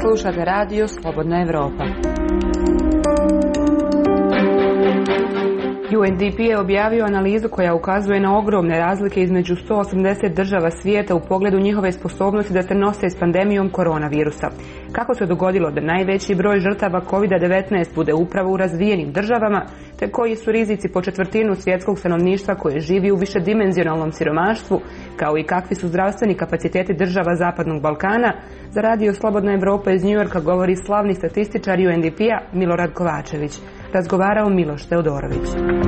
Slušate radio Slobodna Evropa. UNDP je objavio analizu koja ukazuje na ogromne razlike između 180 država svijeta u pogledu njihove sposobnosti da se nose s pandemijom koronavirusa. Kako se dogodilo da najveći broj žrtava COVID-19 bude upravo u razvijenim državama, te koji su rizici po četvrtinu svjetskog stanovništva koje živi u višedimenzionalnom siromaštvu, kao i kakvi su zdravstveni kapaciteti država Zapadnog Balkana, za radio Slobodna Evropa iz Njujorka govori slavni statističar UNDP-a Milorad Kovačević. Razgovarao Miloš Teodorović.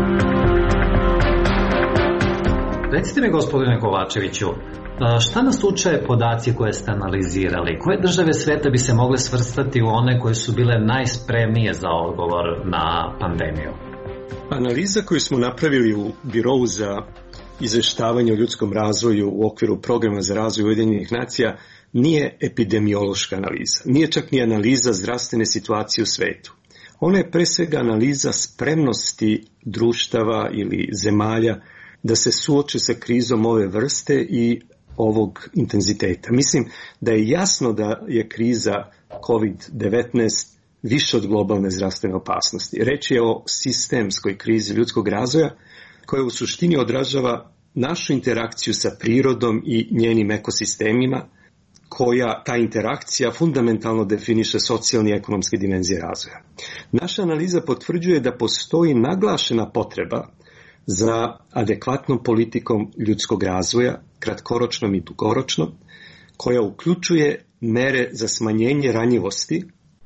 Recite mi, gospodine Kovačeviću, šta nas uče podaci koje ste analizirali? Koje države sveta bi se mogle svrstati u one koje su bile najspremnije za odgovor na pandemiju? Analiza koju smo napravili u Birovu za izveštavanje o ljudskom razvoju u okviru Programa za razvoj Ujedinjenih nacija nije epidemiološka analiza. Nije čak ni analiza zdravstvene situacije u svetu. Ona je pre svega analiza spremnosti društava ili zemalja da se suoče sa krizom ove vrste i ovog intenziteta. Mislim da je jasno da je kriza COVID-19 više od globalne zdravstvene opasnosti. Reč je o sistemskoj krizi ljudskog razvoja koja u suštini odražava našu interakciju sa prirodom i njenim ekosistemima, koja ta interakcija fundamentalno definiše socijalne i ekonomske dimenzije razvoja. Naša analiza potvrđuje da postoji naglašena potreba za adekvatnom politikom ljudskog razvoja, kratkoročnom i dugoročnom, koja uključuje mere za smanjenje ranjivosti,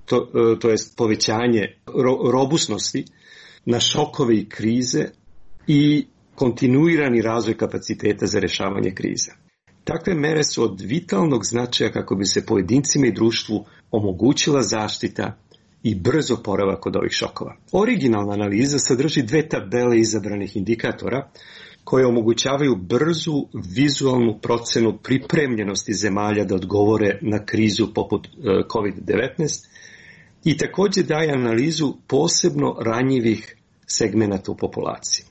to jest povećanje robusnosti na šokove i krize i kontinuirani razvoj kapaciteta za rješavanje krize. Takve mere su od vitalnog značaja kako bi se pojedincima i društvu omogućila zaštita i brz oporavak od ovih šokova. Originalna analiza sadrži 2 tabele izabranih indikatora koje omogućavaju brzu vizualnu procenu pripremljenosti zemalja da odgovore na krizu poput COVID-19 i također daje analizu posebno ranjivih segmenata u populaciji.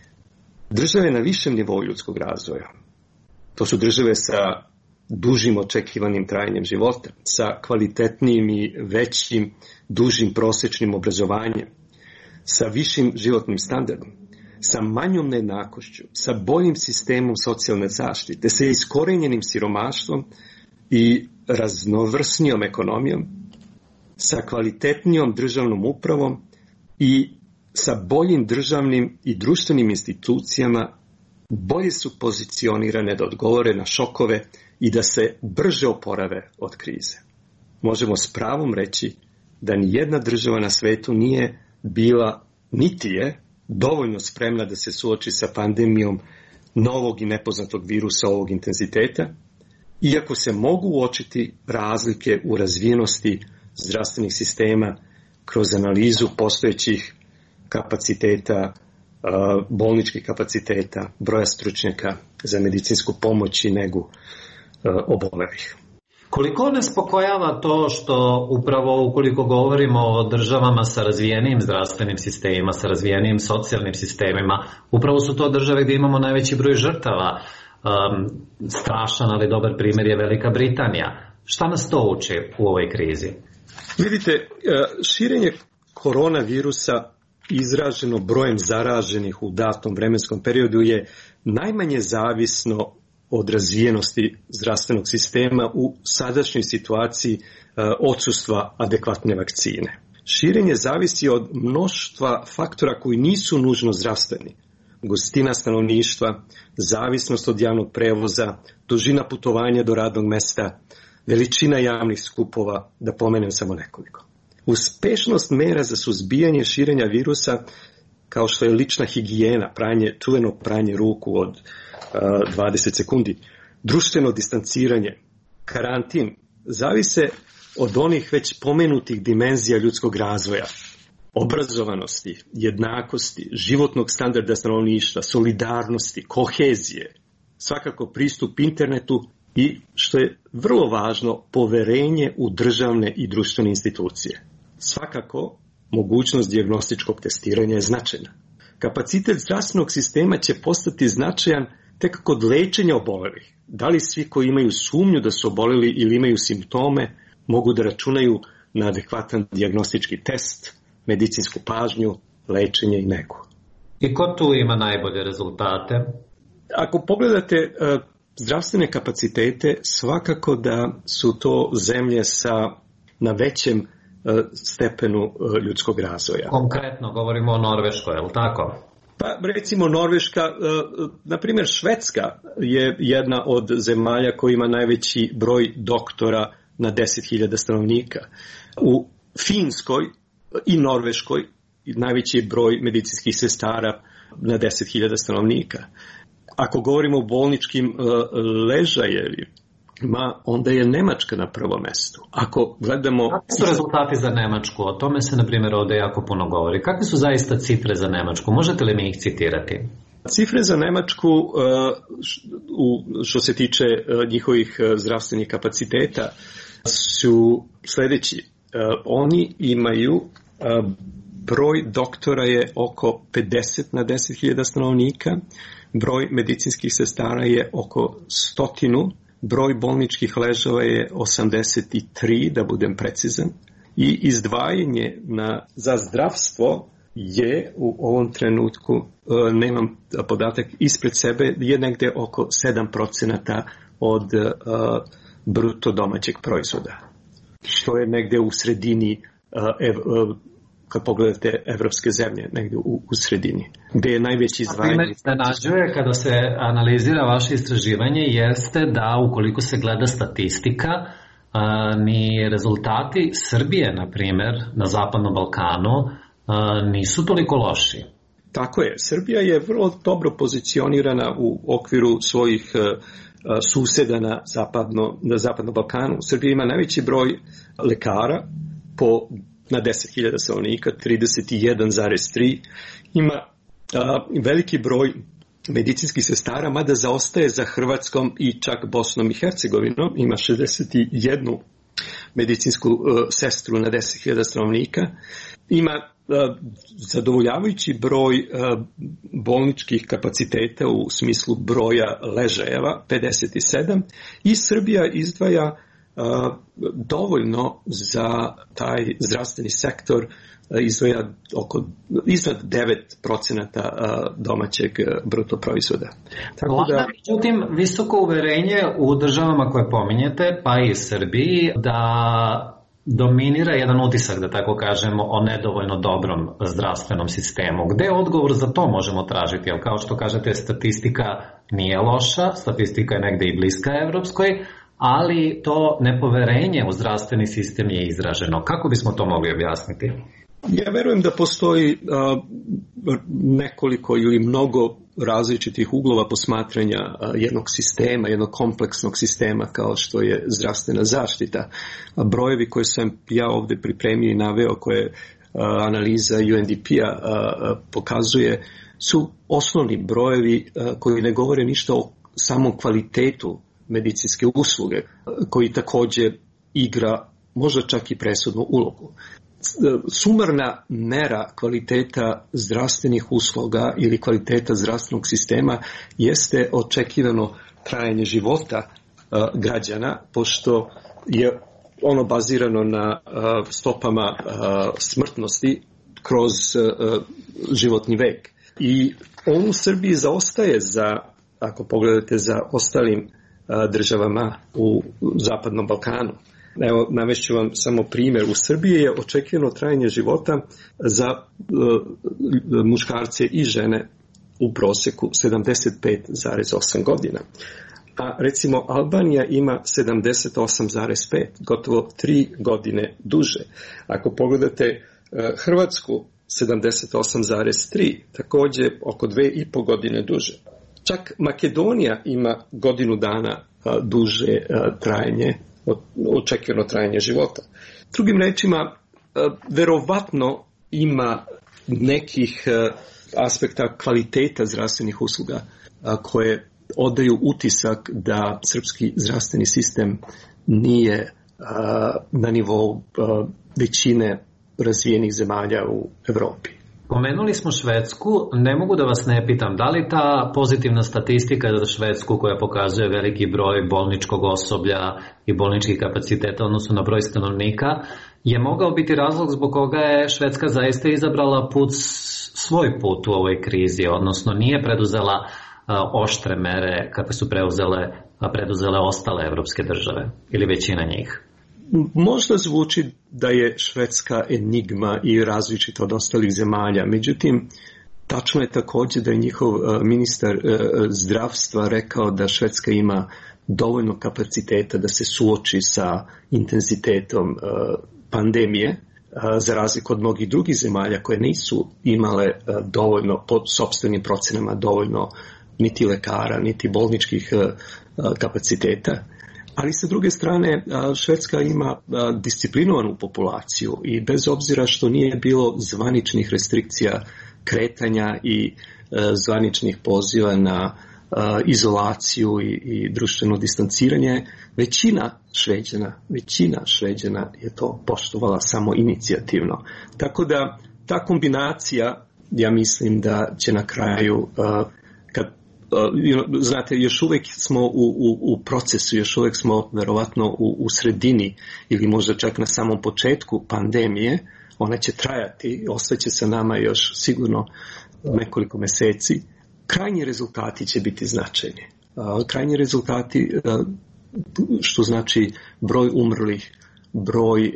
Države na višem nivou ljudskog razvoja, to su države sa dužim očekivanim trajanjem života, sa kvalitetnijim i većim, dužim prosječnim obrazovanjem, sa višim životnim standardom, sa manjom nejednakošću, sa boljim sistemom socijalne zaštite, sa iskorenjenim siromaštvom i raznovrsnijom ekonomijom, sa kvalitetnijom državnom upravom i sa boljim državnim i društvenim institucijama, bolje su pozicionirane da odgovore na šokove i da se brže oporave od krize. Možemo s pravom reći da ni jedna država na svetu nije bila, niti je, dovoljno spremna da se suoči sa pandemijom novog i nepoznatog virusa ovog intenziteta, iako se mogu uočiti razlike u razvijenosti zdravstvenih sistema kroz analizu postojećih kapaciteta, bolničkih kapaciteta, broja stručnjaka za medicinsku pomoć i negu obolelih. Koliko nas pokojava to što upravo ukoliko govorimo o državama sa razvijenim zdravstvenim sistemima, sa razvijenim socijalnim sistemima, upravo su to države gdje imamo najveći broj žrtava. Strašan, ali dobar primjer je Velika Britanija. Šta nas to uči u ovoj krizi? Vidite, širenje koronavirusa izraženo brojem zaraženih u datom vremenskom periodu je najmanje zavisno od razvijenosti zdravstvenog sistema u sadašnjoj situaciji odsustva adekvatne vakcine. Širenje zavisi od mnoštva faktora koji nisu nužno zdravstveni. Gustina stanovništva, zavisnost od javnog prevoza, dužina putovanja do radnog mesta, veličina javnih skupova, da pomenem samo nekoliko. Uspešnost mera za suzbijanje širenja virusa, kao što je lična higijena, čuveno pranje ruku od 20 sekundi, društveno distanciranje, karantin, zavise od onih već pomenutih dimenzija ljudskog razvoja, obrazovanosti, jednakosti, životnog standarda stanovništva, solidarnosti, kohezije, svakako pristup internetu i, što je vrlo važno, poverenje u državne i društvene institucije. Svakako, mogućnost dijagnostičkog testiranja je značajna. Kapacitet zdravstvenog sistema će postati značajan tek kod lečenja obolelih. Da li svi koji imaju sumnju da su oboleli ili imaju simptome mogu da računaju na adekvatan dijagnostički test, medicinsku pažnju, lečenje i negu. I ko tu ima najbolje rezultate? Ako pogledate zdravstvene kapacitete, svakako da su to zemlje na većem stepenu ljudskog razvoja. Konkretno govorimo o Norveškoj, je li tako? Pa recimo Norveška, na primjer Švedska je jedna od zemalja koja ima najveći broj doktora na 10.000 stanovnika. U Finskoj i Norveškoj najveći broj medicinskih sestara na 10.000 stanovnika. Ako govorimo o bolničkim ležajevima, onda je Nemačka na prvom mestu. Ako gledamo... Kakvi su rezultati za Nemačku? O tome se, na primjer, ovdje jako puno govori. Kakve su zaista cifre za Nemačku? Možete li mi ih citirati? Cifre za Nemačku, što se tiče njihovih zdravstvenih kapaciteta, su sljedeći. Oni imaju... Broj doktora je oko 50 na 10.000 stanovnika, broj medicinskih sestara je oko 100, broj bolničkih ležava je 83, da budem precizan, i izdvajanje za zdravstvo je u ovom trenutku, nemam podatak ispred sebe, je negde oko 7% od bruto domaćeg proizvoda, što je negde u sredini kad pogledate evropske zemlje, negdje u sredini, gdje je najveći izdvajanje. Iznenađuje kada se analizira vaše istraživanje jeste da ukoliko se gleda statistika, ni rezultati Srbije, na primjer, na Zapadnom Balkanu, nisu toliko loši. Tako je. Srbija je vrlo dobro pozicionirana u okviru svojih suseda na Zapadnom Balkanu. Srbija ima najveći broj lekara na 10.000 stanovnika, 31,3. Ima veliki broj medicinskih sestara, mada zaostaje za Hrvatskom i čak Bosnom i Hercegovinom. Ima 61 medicinsku sestru na 10.000 stanovnika. Ima zadovoljavajući broj bolničkih kapaciteta u smislu broja ležajeva, 57. I Srbija izdvaja dovoljno za taj zdravstveni sektor, izdvaja iznad 9% domaćeg bruto proizvoda. Međutim, visoko uverenje u državama koje pominjete, pa i Srbiji, da dominira jedan utisak, da tako kažemo, o nedovoljno dobrom zdravstvenom sistemu. Gde je odgovor za to možemo tražiti? Jer kao što kažete, statistika nije loša, statistika je negde i bliska evropskoj, ali to nepoverenje u zdravstveni sistem je izraženo. Kako bismo to mogli objasniti? Ja verujem da postoji nekoliko ili mnogo različitih uglova posmatranja jednog sistema, jednog kompleksnog sistema kao što je zdravstvena zaštita. Brojevi koje sam ja ovdje pripremio i naveo, koje analiza UNDP-a pokazuje, su osnovni brojevi koji ne govore ništa o samom kvalitetu medicinske usluge, koji također igra možda čak i presudnu ulogu. Sumarna mera kvaliteta zdravstvenih usluga ili kvaliteta zdravstvenog sistema jeste očekivano trajanje života građana, pošto je ono bazirano na stopama smrtnosti kroz životni vek. I on u Srbiji zaostaje ako pogledate za ostalim državama u Zapadnom Balkanu. Evo, navešću vam samo primjer. U Srbiji je očekivano trajanje života za muškarce i žene u prosjeku 75,8 godina. A recimo Albanija ima 78,5, gotovo 3 godine duže. Ako pogledate Hrvatsku, 78,3, također oko 2,5 godine duže. Čak Makedonija ima godinu dana duže trajanje, očekivano trajanje života. Drugim rečima, verovatno ima nekih aspekta kvaliteta zdravstvenih usluga koje odaju utisak da srpski zdravstveni sistem nije na nivou većine razvijenih zemalja u Evropi. Pomenuli smo Švedsku, ne mogu da vas ne pitam, da li ta pozitivna statistika za Švedsku koja pokazuje veliki broj bolničkog osoblja i bolničkih kapaciteta odnosno na broj stanovnika je mogao biti razlog zbog koga je Švedska zaista izabrala svoj put u ovoj krizi, odnosno nije preduzela oštre mere kakve su preduzele ostale evropske države ili većina njih? Možda zvuči da je Švedska enigma i različita od ostalih zemalja, međutim, tačno je također da je njihov ministar zdravstva rekao da Švedska ima dovoljno kapaciteta da se suoči sa intenzitetom pandemije, za razliku od mnogih drugih zemalja koje nisu imale dovoljno, po sopstvenim procenama, dovoljno niti lekara, niti bolničkih kapaciteta. Ali sa druge strane, Švedska ima disciplinovanu populaciju i bez obzira što nije bilo zvaničnih restrikcija kretanja i zvaničnih poziva na izolaciju i društveno distanciranje, većina Šveđana je to poštovala samo inicijativno. Tako da ta kombinacija, ja mislim da će na kraju, znate, još uvijek smo u procesu, još uvijek smo verovatno u sredini ili možda čak na samom početku pandemije, ona će trajati, ostaće sa nama još sigurno nekoliko meseci. Krajnji rezultati će biti značajni. Krajnji rezultati, što znači broj umrlih, broj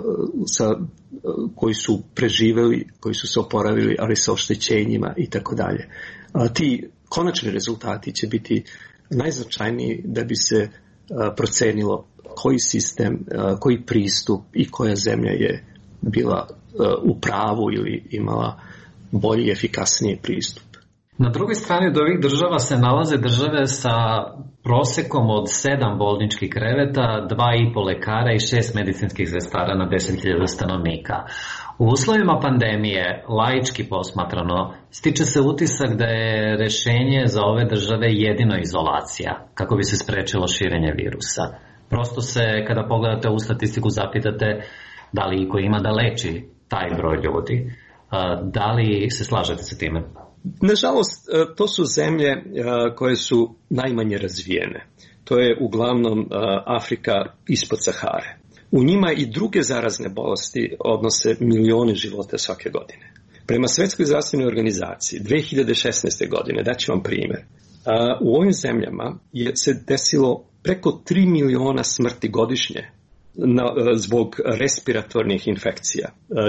koji su preživeli, koji su se oporavili, ali sa oštećenjima i tako dalje. Ti konačni rezultati će biti najznačajniji da bi se procenilo koji sistem, koji pristup i koja zemlja je bila u pravu ili imala bolji i efikasniji pristup. Na drugoj strani od ovih država se nalaze države sa prosekom od 7 bolničkih kreveta, 2,5 lekara i 6 medicinskih sestara na 10.000 stanovnika. U uslovima pandemije, laički posmatrano, stiče se utisak da je rešenje za ove države jedino izolacija, kako bi se sprečilo širenje virusa. Prosto se, kada pogledate ovu statistiku, zapitate da li iko ima da leči taj broj ljudi. Da li se slažete sa time? Nažalost, to su zemlje koje su najmanje razvijene. To je uglavnom Afrika ispod Sahare. U njima i druge zarazne bolesti odnose milione života svake godine. Prema Svetskoj zdravstvenoj organizaciji 2016. godine, daću vam primjer, u ovim zemljama se desilo preko 3 miliona smrti godišnje zbog respiratornih infekcija,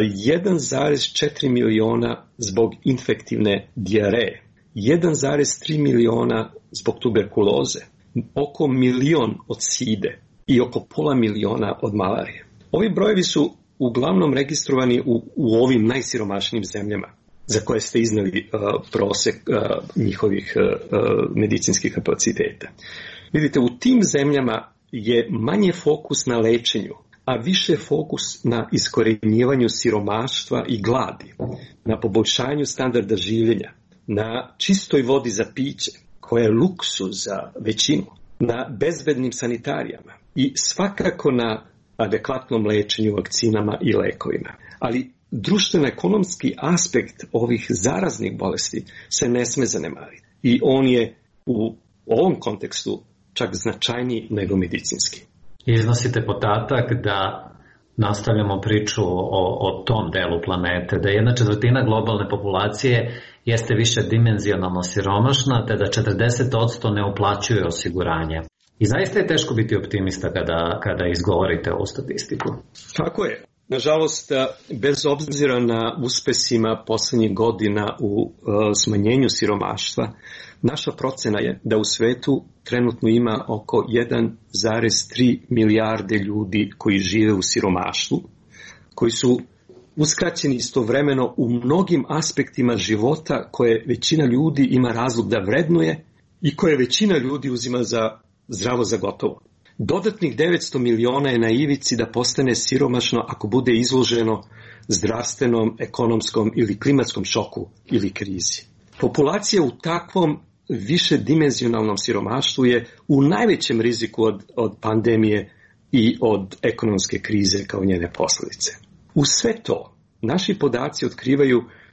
1,4 miliona zbog infektivne dijareje, 1,3 miliona zbog tuberkuloze, oko 1 milion od side i oko pola miliona od malarije. Ovi brojevi su uglavnom registrovani u ovim najsiromašnijim zemljama za koje ste iznali prosek njihovih medicinskih kapaciteta. Vidite, u tim zemljama je manje fokus na lečenju, a više fokus na iskorenjivanju siromaštva i gladi, na poboljšanju standarda življenja, na čistoj vodi za piće, koja je luksuz za većinu, na bezbednim sanitarijama i svakako na adekvatnom lečenju, vakcinama i lekovima. Ali društveno-ekonomski aspekt ovih zaraznih bolesti se ne sme zanemariti. I on je u ovom kontekstu čak značajniji nego medicinski. Iznosite podatak da nastavljamo priču o tom delu planete, da 1/4 globalne populacije jeste više dimenzionalno siromašna, te da 40% ne uplaćuje osiguranje. I zaista je teško biti optimista kada izgovorite ovu statistiku. Tako je. Nažalost, bez obzira na uspesima poslednjih godina u smanjenju siromaštva, naša procena je da u svetu trenutno ima oko 1,3 milijarde ljudi koji žive u siromaštvu, koji su uskraćeni istovremeno u mnogim aspektima života koje većina ljudi ima razlog da vrednuje i koje većina ljudi uzima za zdravo za gotovo. Dodatnih 900 miliona je na ivici da postane siromašno ako bude izloženo zdravstvenom, ekonomskom ili klimatskom šoku ili krizi. Populacija u takvom višedimenzionalnom siromaštvu je u najvećem riziku od pandemije i od ekonomske krize kao njene posljedice. U sve to, naši podaci otkrivaju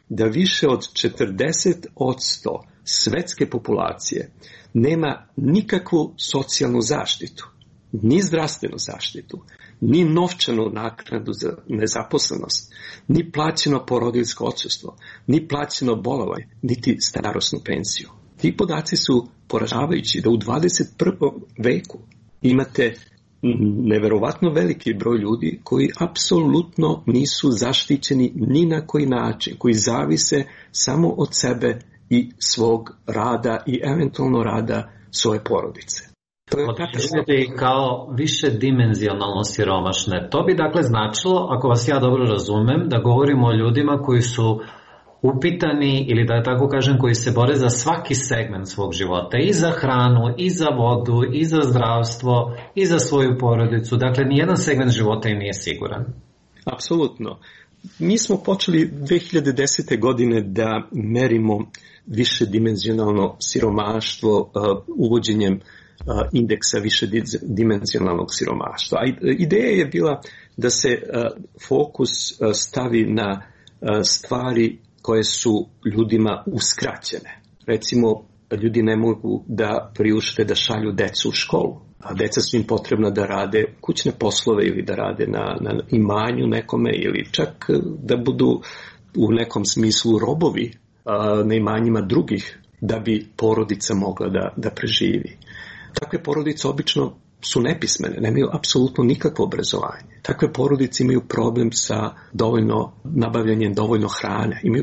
da više od 40% svetske populacije nema nikakvu socijalnu zaštitu, ni zdravstvenu zaštitu, ni novčanu naknadu za nezaposlenost, ni plaćeno porodiljsko odsustvo, ni plaćeno bolovanje, niti starosnu penziju. Ti podaci su poražavajući da u 21. veku imate neverovatno veliki broj ljudi koji apsolutno nisu zaštićeni ni na koji način, koji zavise samo od sebe i svog rada i eventualno rada svoje porodice. To je određujete kao više dimenzionalno siromašne. To bi dakle značilo, ako vas ja dobro razumem, da govorimo o ljudima koji su upitani, ili da tako kažem, koji se bore za svaki segment svog života, i za hranu, i za vodu, i za zdravstvo, i za svoju porodicu. Dakle, nijedan segment života im nije siguran. Apsolutno. Mi smo počeli 2010. godine da merimo višedimenzionalno siromaštvo uvođenjem indeksa višedimenzionalnog siromaštva. Ideja je bila da se fokus stavi na stvari koje su ljudima uskraćene. Recimo, ljudi ne mogu da priušte da šalju decu u školu, a deca su im potrebna da rade kućne poslove ili da rade na imanju nekome ili čak da budu u nekom smislu robovi na imanjima drugih da bi porodica mogla da preživi. Takve porodice obično su nepismene, nemaju apsolutno nikakvo obrazovanje. Takve porodice imaju problem sa nabavljanjem dovoljno hrane, imaju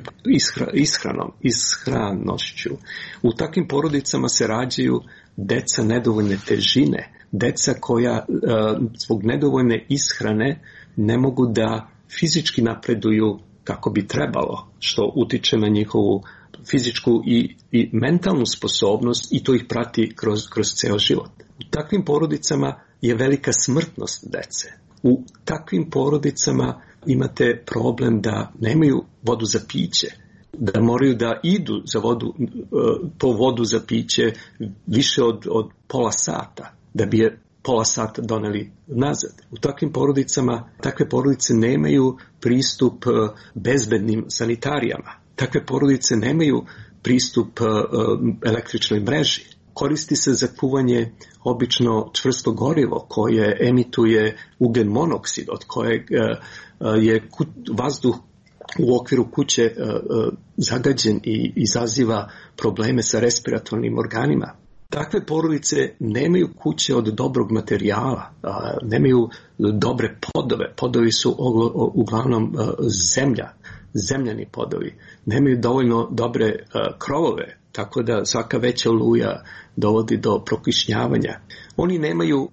ishranošću. U takvim porodicama se rađaju deca nedovoljne težine, deca koja zbog nedovoljne ishrane ne mogu da fizički napreduju kako bi trebalo, što utiče na njihovu fizičku i mentalnu sposobnost i to ih prati kroz ceo život. U takvim porodicama je velika smrtnost dece. U takvim porodicama imate problem da nemaju vodu za piće, da moraju da idu po vodu za piće više od pola sata, da bi je pola sata doneli nazad. U takvim porodicama, takve porodice nemaju pristup bezbednim sanitarijama. Takve porodice nemaju pristup električnoj mreži. Koristi se za kuvanje obično čvrsto gorivo koje emituje ugljen monoksid, od kojeg je vazduh u okviru kuće zagađen i izaziva probleme sa respiratornim organima. Takve porodice nemaju kuće od dobrog materijala, nemaju dobre podove. Podovi su uglavnom zemljani podovi. Nemaju dovoljno dobre krovove, tako da svaka veća oluja dovodi do prokišnjavanja. Oni nemaju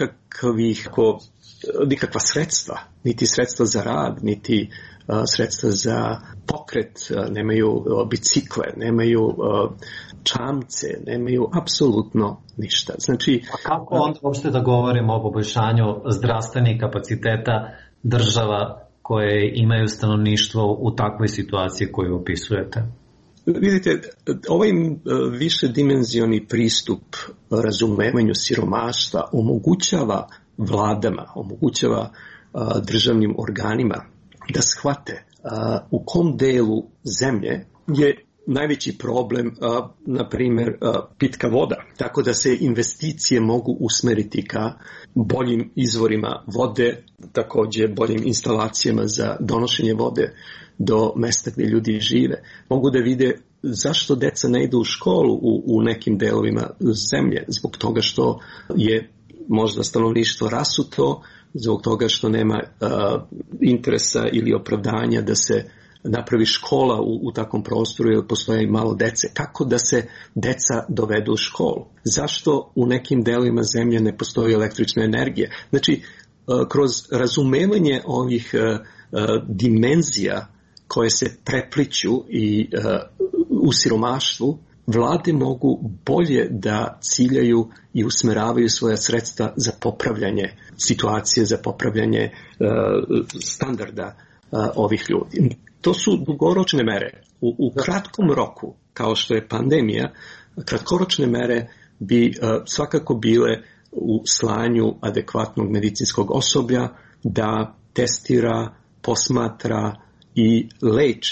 nikakva sredstva, niti sredstva za rad, niti sredstva za pokret, nemaju bicikle, nemaju čamce, nemaju apsolutno ništa. Znači, a kako onda uopšte da govorimo o poboljšanju zdravstvenih kapaciteta država koje imaju stanovništvo u takvoj situaciji koju opisujete? Vidite, ovaj višedimenzioni pristup razumevanju siromaštva omogućava vladama, omogućava državnim organima da shvate u kom delu zemlje je najveći problem, na primjer, pitka voda. Tako da se investicije mogu usmeriti ka boljim izvorima vode, također boljim instalacijama za donošenje vode do mesta gdje ljudi žive. Mogu da vide zašto deca ne idu u školu u nekim delovima zemlje, zbog toga što je možda stanovništvo rasuto, zbog toga što nema interesa ili opravdanja da se napravi škola u takvom prostoru jer postoje malo dece. Kako da se deca dovedu u školu? Zašto u nekim delovima zemlje ne postoji električna energija? Znači, kroz razumevanje ovih dimenzija koje se prepliću i u siromaštvu, vlade mogu bolje da ciljaju i usmeravaju svoja sredstva za popravljanje situacije, za popravljanje standarda ovih ljudi. To su dugoročne mere. U kratkom roku, kao što je pandemija, kratkoročne mere bi svakako bile u slanju adekvatnog medicinskog osoblja da testira, posmatra i leči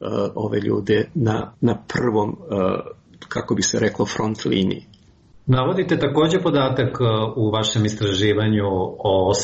ove ljude na prvom, kako bi se reklo, front liniji. Navodite takođe podatak u vašem istraživanju o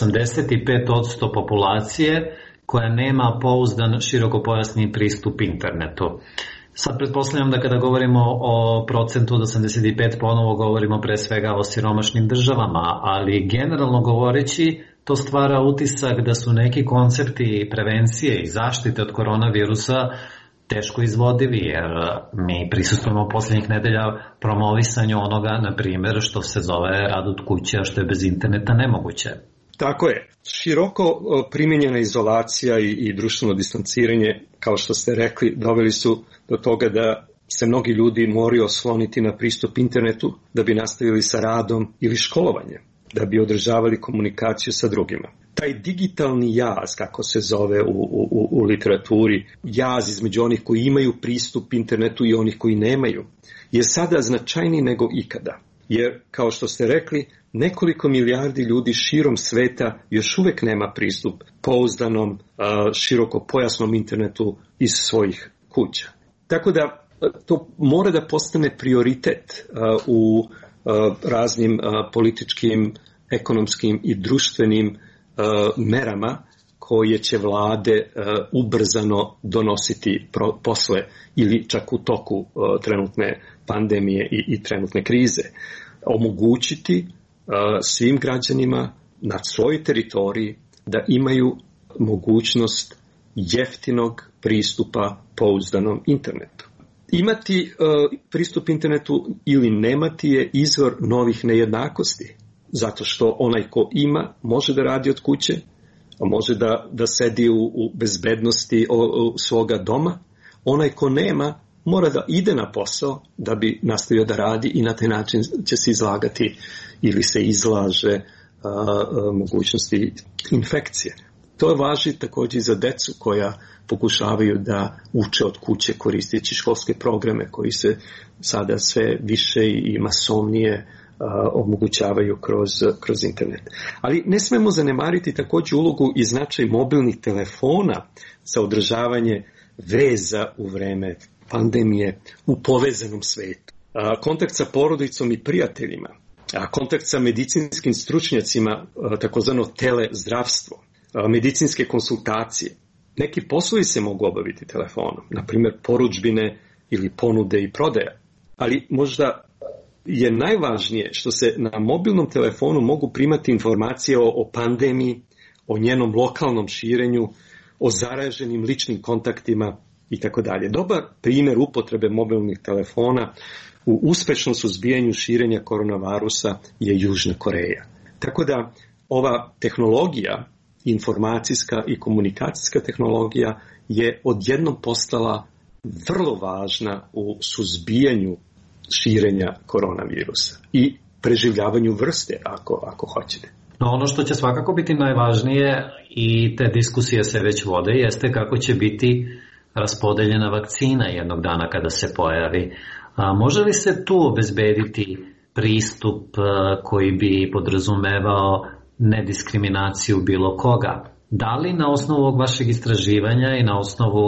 85% populacije koja nema pouzdan širokopojasni pristup internetu. Sad pretpostavljam da kada govorimo o procentu od 85, ponovo govorimo pre svega o siromašnim državama, ali generalno govoreći to stvara utisak da su neki koncepti prevencije i zaštite od koronavirusa teško izvodivi, jer mi prisustvujemo poslednjih nedelja promovisanju onoga, na primjer, što se zove rad od kuće, a što je bez interneta nemoguće. Tako je. Široko primjenjena izolacija i društveno distanciranje, kao što ste rekli, doveli su do toga da se mnogi ljudi moraju osloniti na pristup internetu da bi nastavili sa radom ili školovanjem, da bi održavali komunikaciju sa drugima. Taj digitalni jaz, kako se zove u literaturi, jaz između onih koji imaju pristup internetu i onih koji nemaju, je sada značajniji nego ikada. Jer, kao što ste rekli, nekoliko milijardi ljudi širom sveta još uvek nema pristup pouzdanom, širokopojasnom internetu iz svojih kuća. Tako da to mora da postane prioritet u raznim političkim, ekonomskim i društvenim merama koje će vlade ubrzano donositi posle ili čak u toku trenutne pandemije i trenutne krize. Omogućiti svim građanima na svojoj teritoriji da imaju mogućnost jeftinog pristupa pouzdanom internetu. Imati pristup internetu ili nemati je izvor novih nejednakosti, zato što onaj ko ima može da radi od kuće, može da sedi u bezbednosti svoga doma, onaj ko nema mora da ide na posao da bi nastavio da radi i na taj način će se izlagati ili se izlaže mogućnosti infekcije. To važi također i za decu koja pokušavaju da uče od kuće koristeći školske programe koji se sada sve više i masovnije omogućavaju kroz internet. Ali ne smemo zanemariti također ulogu i značaj mobilnih telefona za održavanje veza u vreme pandemije u povezanom svetu. Kontakt sa porodicom i prijateljima, kontakt sa medicinskim stručnjacima, takozvano telezdravstvo, medicinske konsultacije. Neki poslovi se mogu obaviti telefonom, na primjer porudžbine ili ponude i prodaja. Ali možda je najvažnije što se na mobilnom telefonu mogu primati informacije o pandemiji, o njenom lokalnom širenju, o zaraženim ličnim kontaktima i tako dalje. Dobar primjer upotrebe mobilnih telefona u uspešnom suzbijanju širenja koronavirusa je Južna Koreja. Tako da ova tehnologija, informacijska i komunikacijska tehnologija, je odjednom postala vrlo važna u suzbijanju širenja koronavirusa i preživljavanju vrste, ako hoćete. No, ono što će svakako biti najvažnije, i te diskusije se već vode, jeste kako će biti raspodeljena vakcina jednog dana kada se pojavi. Može li se tu obezbediti pristup koji bi podrazumevao nediskriminaciju bilo koga? Da li na osnovu ovog vašeg istraživanja i na osnovu,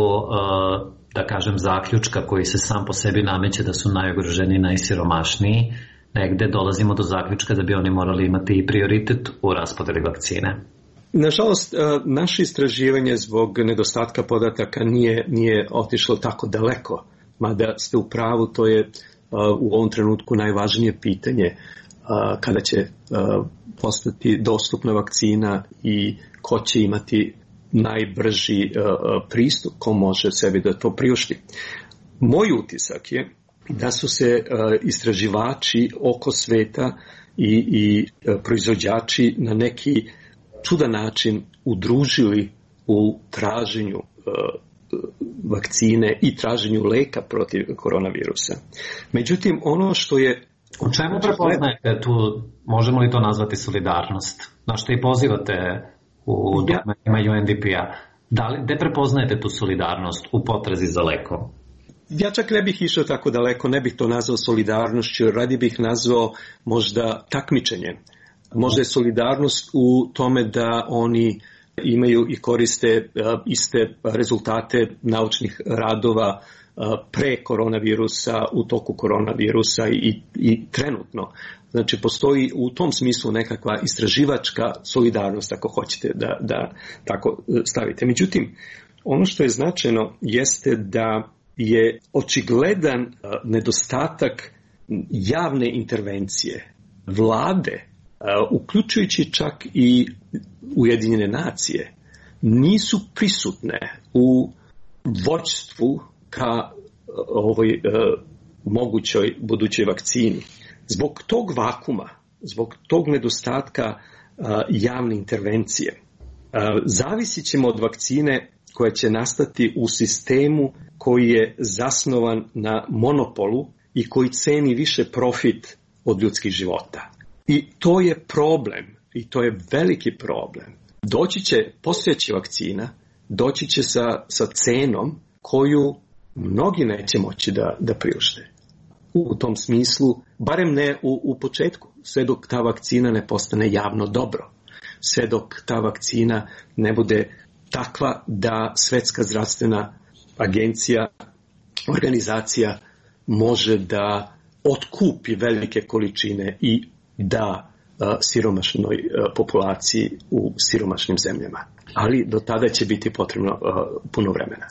da kažem, zaključka koji se sam po sebi nameće da su najugroženiji, najsiromašniji, negde dolazimo do zaključka da bi oni morali imati i prioritet u raspodeli vakcine? Nažalost, naše istraživanje zbog nedostatka podataka nije otišlo tako daleko, mada ste u pravu, to je u ovom trenutku najvažnije pitanje kada će postati dostupna vakcina i ko će imati najbrži pristup, ko može sebi da to priušti. Moj utisak je da su se istraživači oko sveta i proizvođači na neki čudan način udružili u traženju vakcine i traženju leka protiv koronavirusa. Međutim, ono što je... U čemu prepoznajete tu, možemo li to nazvati solidarnost? Na što i pozivate u dokumentima UNDP-a? Gde prepoznajete tu solidarnost u potrazi za lekom? Ja čak ne bih išao tako daleko, ne bih to nazvao solidarnošću, radi bih nazvao možda takmičenje. Možda je solidarnost u tome da oni imaju i koriste iste rezultate naučnih radova pre koronavirusa, u toku koronavirusa i trenutno. Znači, postoji u tom smislu nekakva istraživačka solidarnost, ako hoćete da tako stavite. Međutim, ono što je značajno jeste da je očigledan nedostatak javne intervencije vlade, uključujući čak i Ujedinjene nacije, nisu prisutne u vođstvu ka ovoj mogućoj budućoj vakcini. Zbog tog vakuma, zbog tog nedostatka javne intervencije, zavisit ćemo od vakcine koja će nastati u sistemu koji je zasnovan na monopolu i koji ceni više profit od ljudskih života. I to je problem, i to je veliki problem. Doći će, postojeća vakcina, doći će sa cenom koju mnogi neće moći da priušte. U tom smislu, barem ne u početku, sve dok ta vakcina ne postane javno dobro, sve dok ta vakcina ne bude takva da Svetska zdravstvena agencija, organizacija može da otkupi velike količine i da siromašnoj populaciji u siromašnim zemljama. Ali do tada će biti potrebno puno vremena.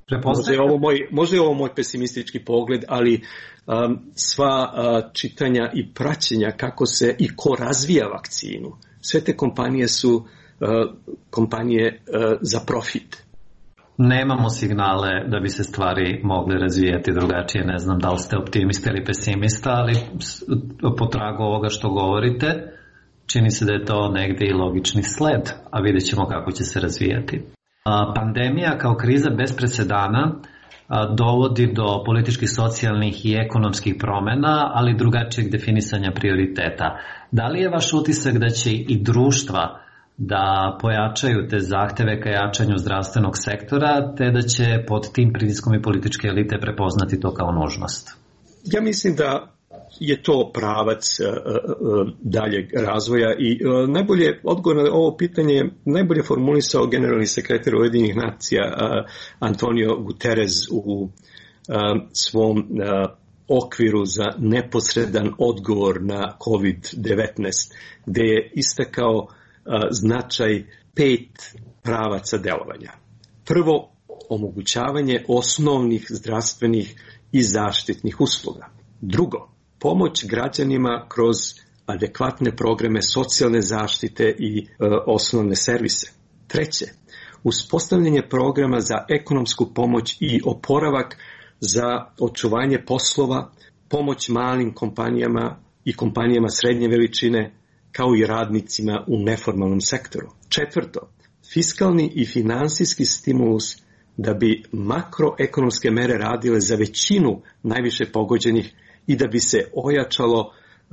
Možda je ovo moj pesimistički pogled, ali sva čitanja i praćenja kako se i ko razvija vakcinu, sve te kompanije su kompanije za profit. Nemamo signale da bi se stvari mogle razvijati drugačije. Ne znam da li ste optimista ili pesimista, ali po tragu ovoga što govorite, čini se da je to negde i logični sled, a vidjet ćemo kako će se razvijati. Pandemija kao kriza bez presedana dovodi do političkih, socijalnih i ekonomskih promjena, ali drugačijeg definisanja prioriteta. Da li je vaš utisak da će i društva da pojačaju te zahteve ka jačanju zdravstvenog sektora, te da će pod tim pritiskom i političke elite prepoznati to kao nužnost? Ja mislim da je to pravac daljeg razvoja i najbolje odgovor na ovo pitanje najbolje formulisao generalni sekretar Ujedinjenih nacija Antonio Guterres u svom okviru za neposredan odgovor na COVID-19, gde je istakao značaj 5 pravaca delovanja. Prvo, omogućavanje osnovnih zdravstvenih i zaštitnih usluga. Drugo, pomoć građanima kroz adekvatne programe socijalne zaštite i osnovne servise. Treće, uspostavljanje programa za ekonomsku pomoć i oporavak za očuvanje poslova, pomoć malim kompanijama i kompanijama srednje veličine, kao i radnicima u neformalnom sektoru. Četvrto, fiskalni i finansijski stimulus da bi makroekonomske mere radile za većinu najviše pogođenih i da bi se ojačalo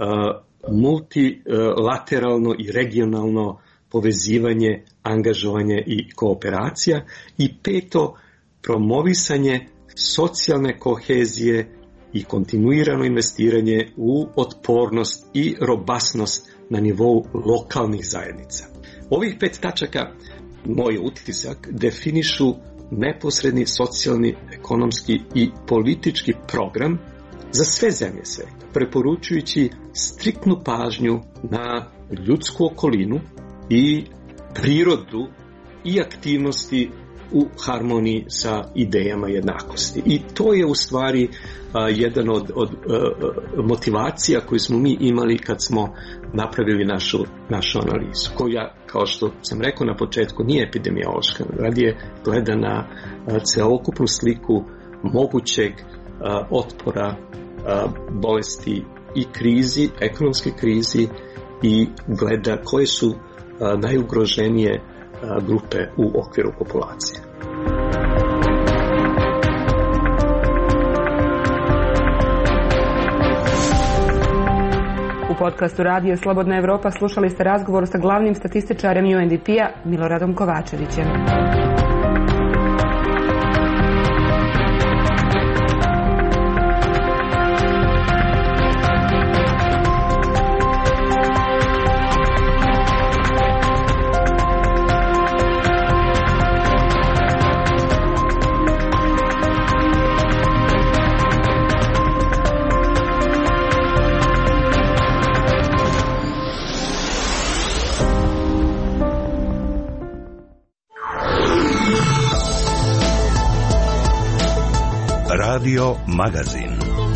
multilateralno i regionalno povezivanje, angažovanje i kooperacija. I peto, promovisanje socijalne kohezije i kontinuirano investiranje u otpornost i robustnost na nivou lokalnih zajednica. Ovih 5 tačaka, moj utisak, definišu neposredni socijalni, ekonomski i politički program za sve zemlje sveta, preporučujući striktnu pažnju na ljudsku okolinu i prirodu i aktivnosti u harmoniji sa idejama jednakosti. I to je u stvari jedan od motivacija koju smo mi imali kad smo napravili našu analizu, koja, kao što sam rekao na početku, nije epidemiološka, radije gleda na celokupnu sliku mogućeg otpora bolesti i krizi, ekonomske krizi, i gleda koje su najugroženije grupe u okviru populacije. U podcastu Radija Slobodna Evropa slušali ste razgovor sa glavnim statističarem UNDP-a Miloradom Kovačevićem. Radio Magazin.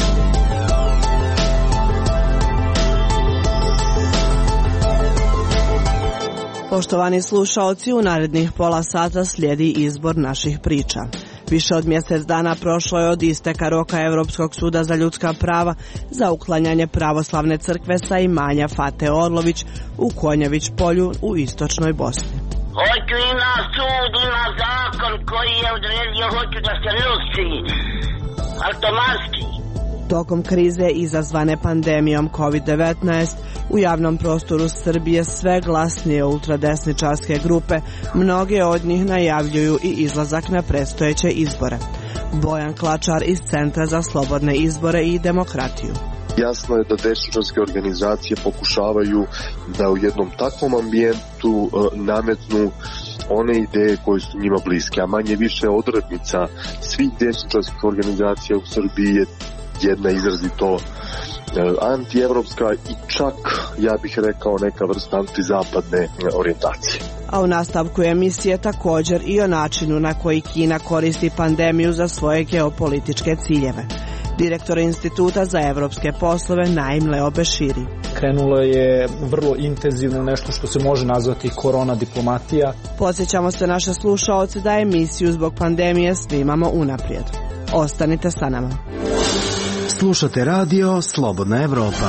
Poštovani slušaoci, u narednih pola sata slijedi izbor naših priča. Više od mjesec dana prošlo je od isteka roka Europskog suda za ljudska prava za uklanjanje pravoslavne crkve sa imanja Fate Orlović u Konjević polju u istočnoj Bosni. Hoću ima sud, ima zakon koji je odredio, hoću da se nosi automatski. Tokom krize izazvane pandemijom COVID-19 u javnom prostoru Srbije sve glasnije ultradesničarske grupe, mnoge od njih najavljuju i izlazak na predstojeće izbore. Bojan Klačar iz Centra za slobodne izbore i demokratiju. Jasno je da desničarske organizacije pokušavaju da u jednom takvom ambijentu nametnu one ideje koje su njima bliske, a manje više odrednica svih desničarskih organizacija u Srbiji je jedna izrazito antievropska i čak, ja bih rekao, neka vrsta antizapadne orijentacije. A u nastavku emisije također i o načinu na koji Kina koristi pandemiju za svoje geopolitičke ciljeve. Direktor Instituta za evropske poslove Naim Leo Beširi. Krenulo je vrlo intenzivno nešto što se može nazvati korona diplomatija. Podsjećamo se naše slušaoce da emisiju zbog pandemije snimamo unaprijed. Ostanite sa nama. Slušate radio Slobodna Evropa.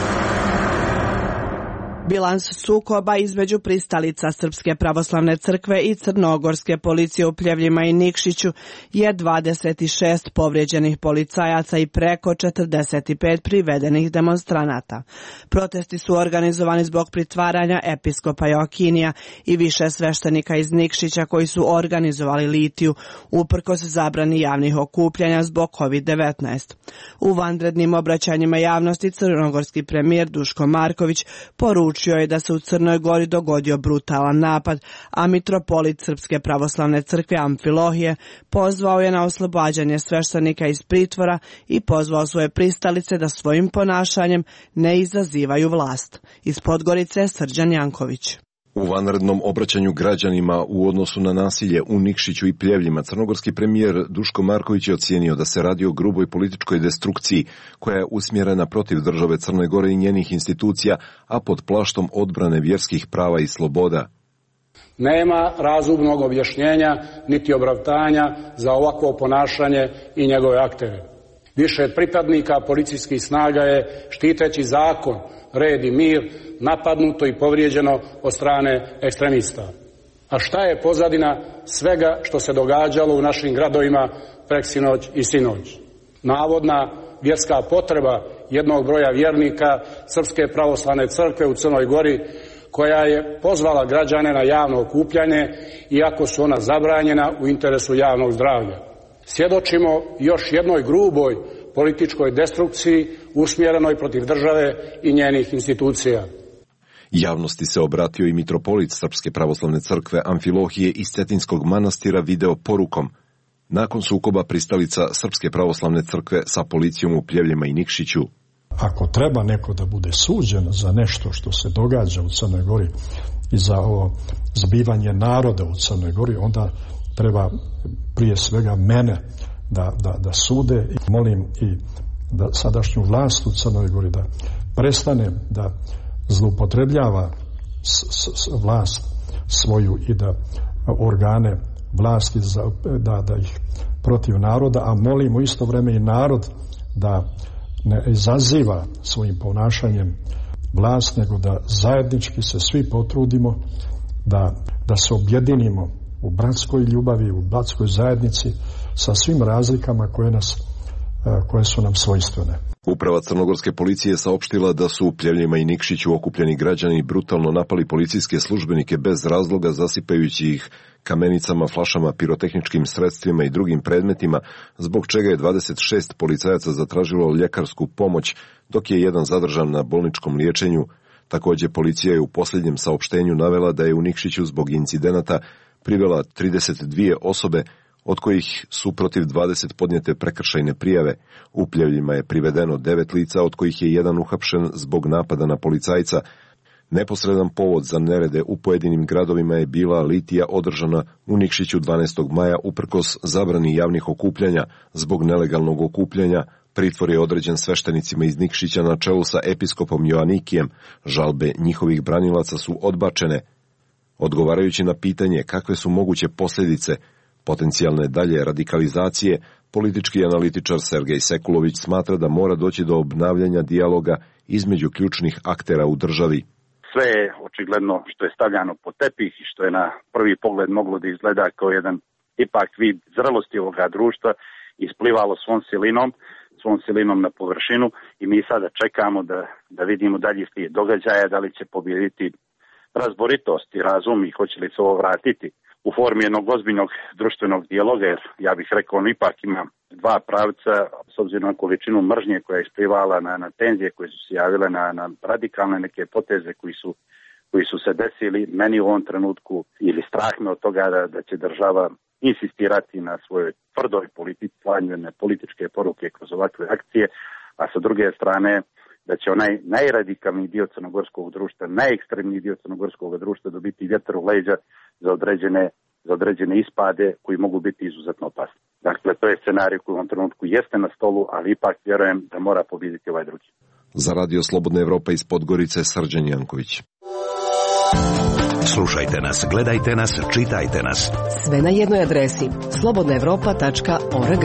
Bilans sukoba između pristalica Srpske pravoslavne crkve i Crnogorske policije u Pljevljima i Nikšiću je 26 povrijeđenih policajaca i preko 45 privedenih demonstranata. Protesti su organizovani zbog pritvaranja episkopa Joakinija i više sveštenika iz Nikšića koji su organizovali litiju uprkos zabrani javnih okupljanja zbog COVID-19. U vanrednim obraćanjima javnosti crnogorski premijer Duško Marković poručio je da se u Crnoj Gori dogodio brutalan napad, a mitropolit Srpske pravoslavne crkve Amfilohije pozvao je na oslobađanje sveštenika iz pritvora i pozvao svoje pristalice da svojim ponašanjem ne izazivaju vlast. Iz Podgorice Srđan Janković. U vanrednom obraćanju građanima u odnosu na nasilje u Nikšiću i Pljevljima, crnogorski premijer Duško Marković je ocijenio da se radi o gruboj političkoj destrukciji koja je usmjerena protiv države Crne Gore i njenih institucija, a pod plaštom odbrane vjerskih prava i sloboda. Nema razumnog objašnjenja niti opravdanja za ovakvo ponašanje i njegove aktere. Više pripadnika policijskih snaga je, štiteći zakon, red i mir, napadnuto i povrijeđeno od strane ekstremista. A šta je pozadina svega što se događalo u našim gradovima preksinoć i sinoć? Navodna vjerska potreba jednog broja vjernika Srpske pravoslavne crkve u Crnoj Gori, koja je pozvala građane na javno okupljanje, iako su ona zabranjena u interesu javnog zdravlja. Svjedočimo još jednoj gruboj političkoj destrukciji usmjerenoj protiv države i njenih institucija. Javnosti se obratio i mitropolit Srpske pravoslavne crkve Amfilohije iz Cetinskog manastira video porukom. Nakon sukoba pristalica Srpske pravoslavne crkve sa policijom u Pljevljima i Nikšiću. Ako treba neko da bude suđen za nešto što se događa u Crnoj Gori i za ovo zbivanje naroda u Crnoj Gori, onda treba prije svega mene da sude. I molim i da sadašnju vlast u Crnoj Gori da prestane da zloupotrebljava vlast svoju i da organe vlasti da ih protiv naroda, a molim u isto vrijeme i narod da ne izaziva svojim ponašanjem vlast, nego da zajednički se svi potrudimo da se objedinimo u bratskoj ljubavi, u bratskoj zajednici sa svim razlikama koje su nam svojstvene. Uprava crnogorske policije saopštila da su u Pljevljima i Nikšiću okupljeni građani brutalno napali policijske službenike bez razloga, zasipajući ih kamenicama, flašama, pirotehničkim sredstvima i drugim predmetima, zbog čega je 26 policajaca zatražilo ljekarsku pomoć, dok je jedan zadržan na bolničkom liječenju. Također policija je u posljednjem saopštenju navela da je u Nikšiću zbog incidenata privela 32 osobe, od kojih su protiv 20 podnijete prekršajne prijave. U Pljevljima je privedeno 9 lica, od kojih je jedan uhapšen zbog napada na policajca. Neposredan povod za nerede u pojedinim gradovima je bila litija održana u Nikšiću 12. maja uprkos zabrani javnih okupljanja. Zbog nelegalnog okupljanja pritvor je određen sveštenicima iz Nikšića na čelu sa episkopom Joanikijem. Žalbe njihovih branilaca su odbačene. Odgovarajući na pitanje kakve su moguće posljedice potencijalne dalje radikalizacije, politički analitičar Sergej Sekulović smatra da mora doći do obnavljanja dijaloga između ključnih aktera u državi. Sve je očigledno što je stavljano po tepih i što je na prvi pogled moglo da izgleda kao jedan ipak vid zrelosti ovoga društva isplivalo svom silinom na površinu i mi sada čekamo da vidimo dalje slijed događaja, da li će pobijediti razboritost i razum i hoće li se ovo vratiti u formi jednog ozbiljnog društvenog dijaloga, jer ja bih rekao on ipak ima dva pravca s obzirom na količinu mržnje koja je isplivala na tenzije koje su se javile na radikalne neke poteze koji su se desili. Meni u ovom trenutku ili strah me od toga da će država insistirati na svojoj tvrdoj političke poruke kroz ovakve akcije, a sa druge strane da će onaj najradikalniji dio crnogorskog društva, najekstremniji dio crnogorskog društva dobiti vjetar u leđa za određene ispade koji mogu biti izuzetno opasni. Dakle, to je scenarij koji u ovom trenutku jeste na stolu, ali ipak vjerujem da mora pobijediti ovaj drugi. Za Radio Slobodna Evropa iz Podgorice, Srđan Janković. Slušajte nas, gledajte nas, čitajte nas. Sve na jednoj adresi slobodnaevropa.org.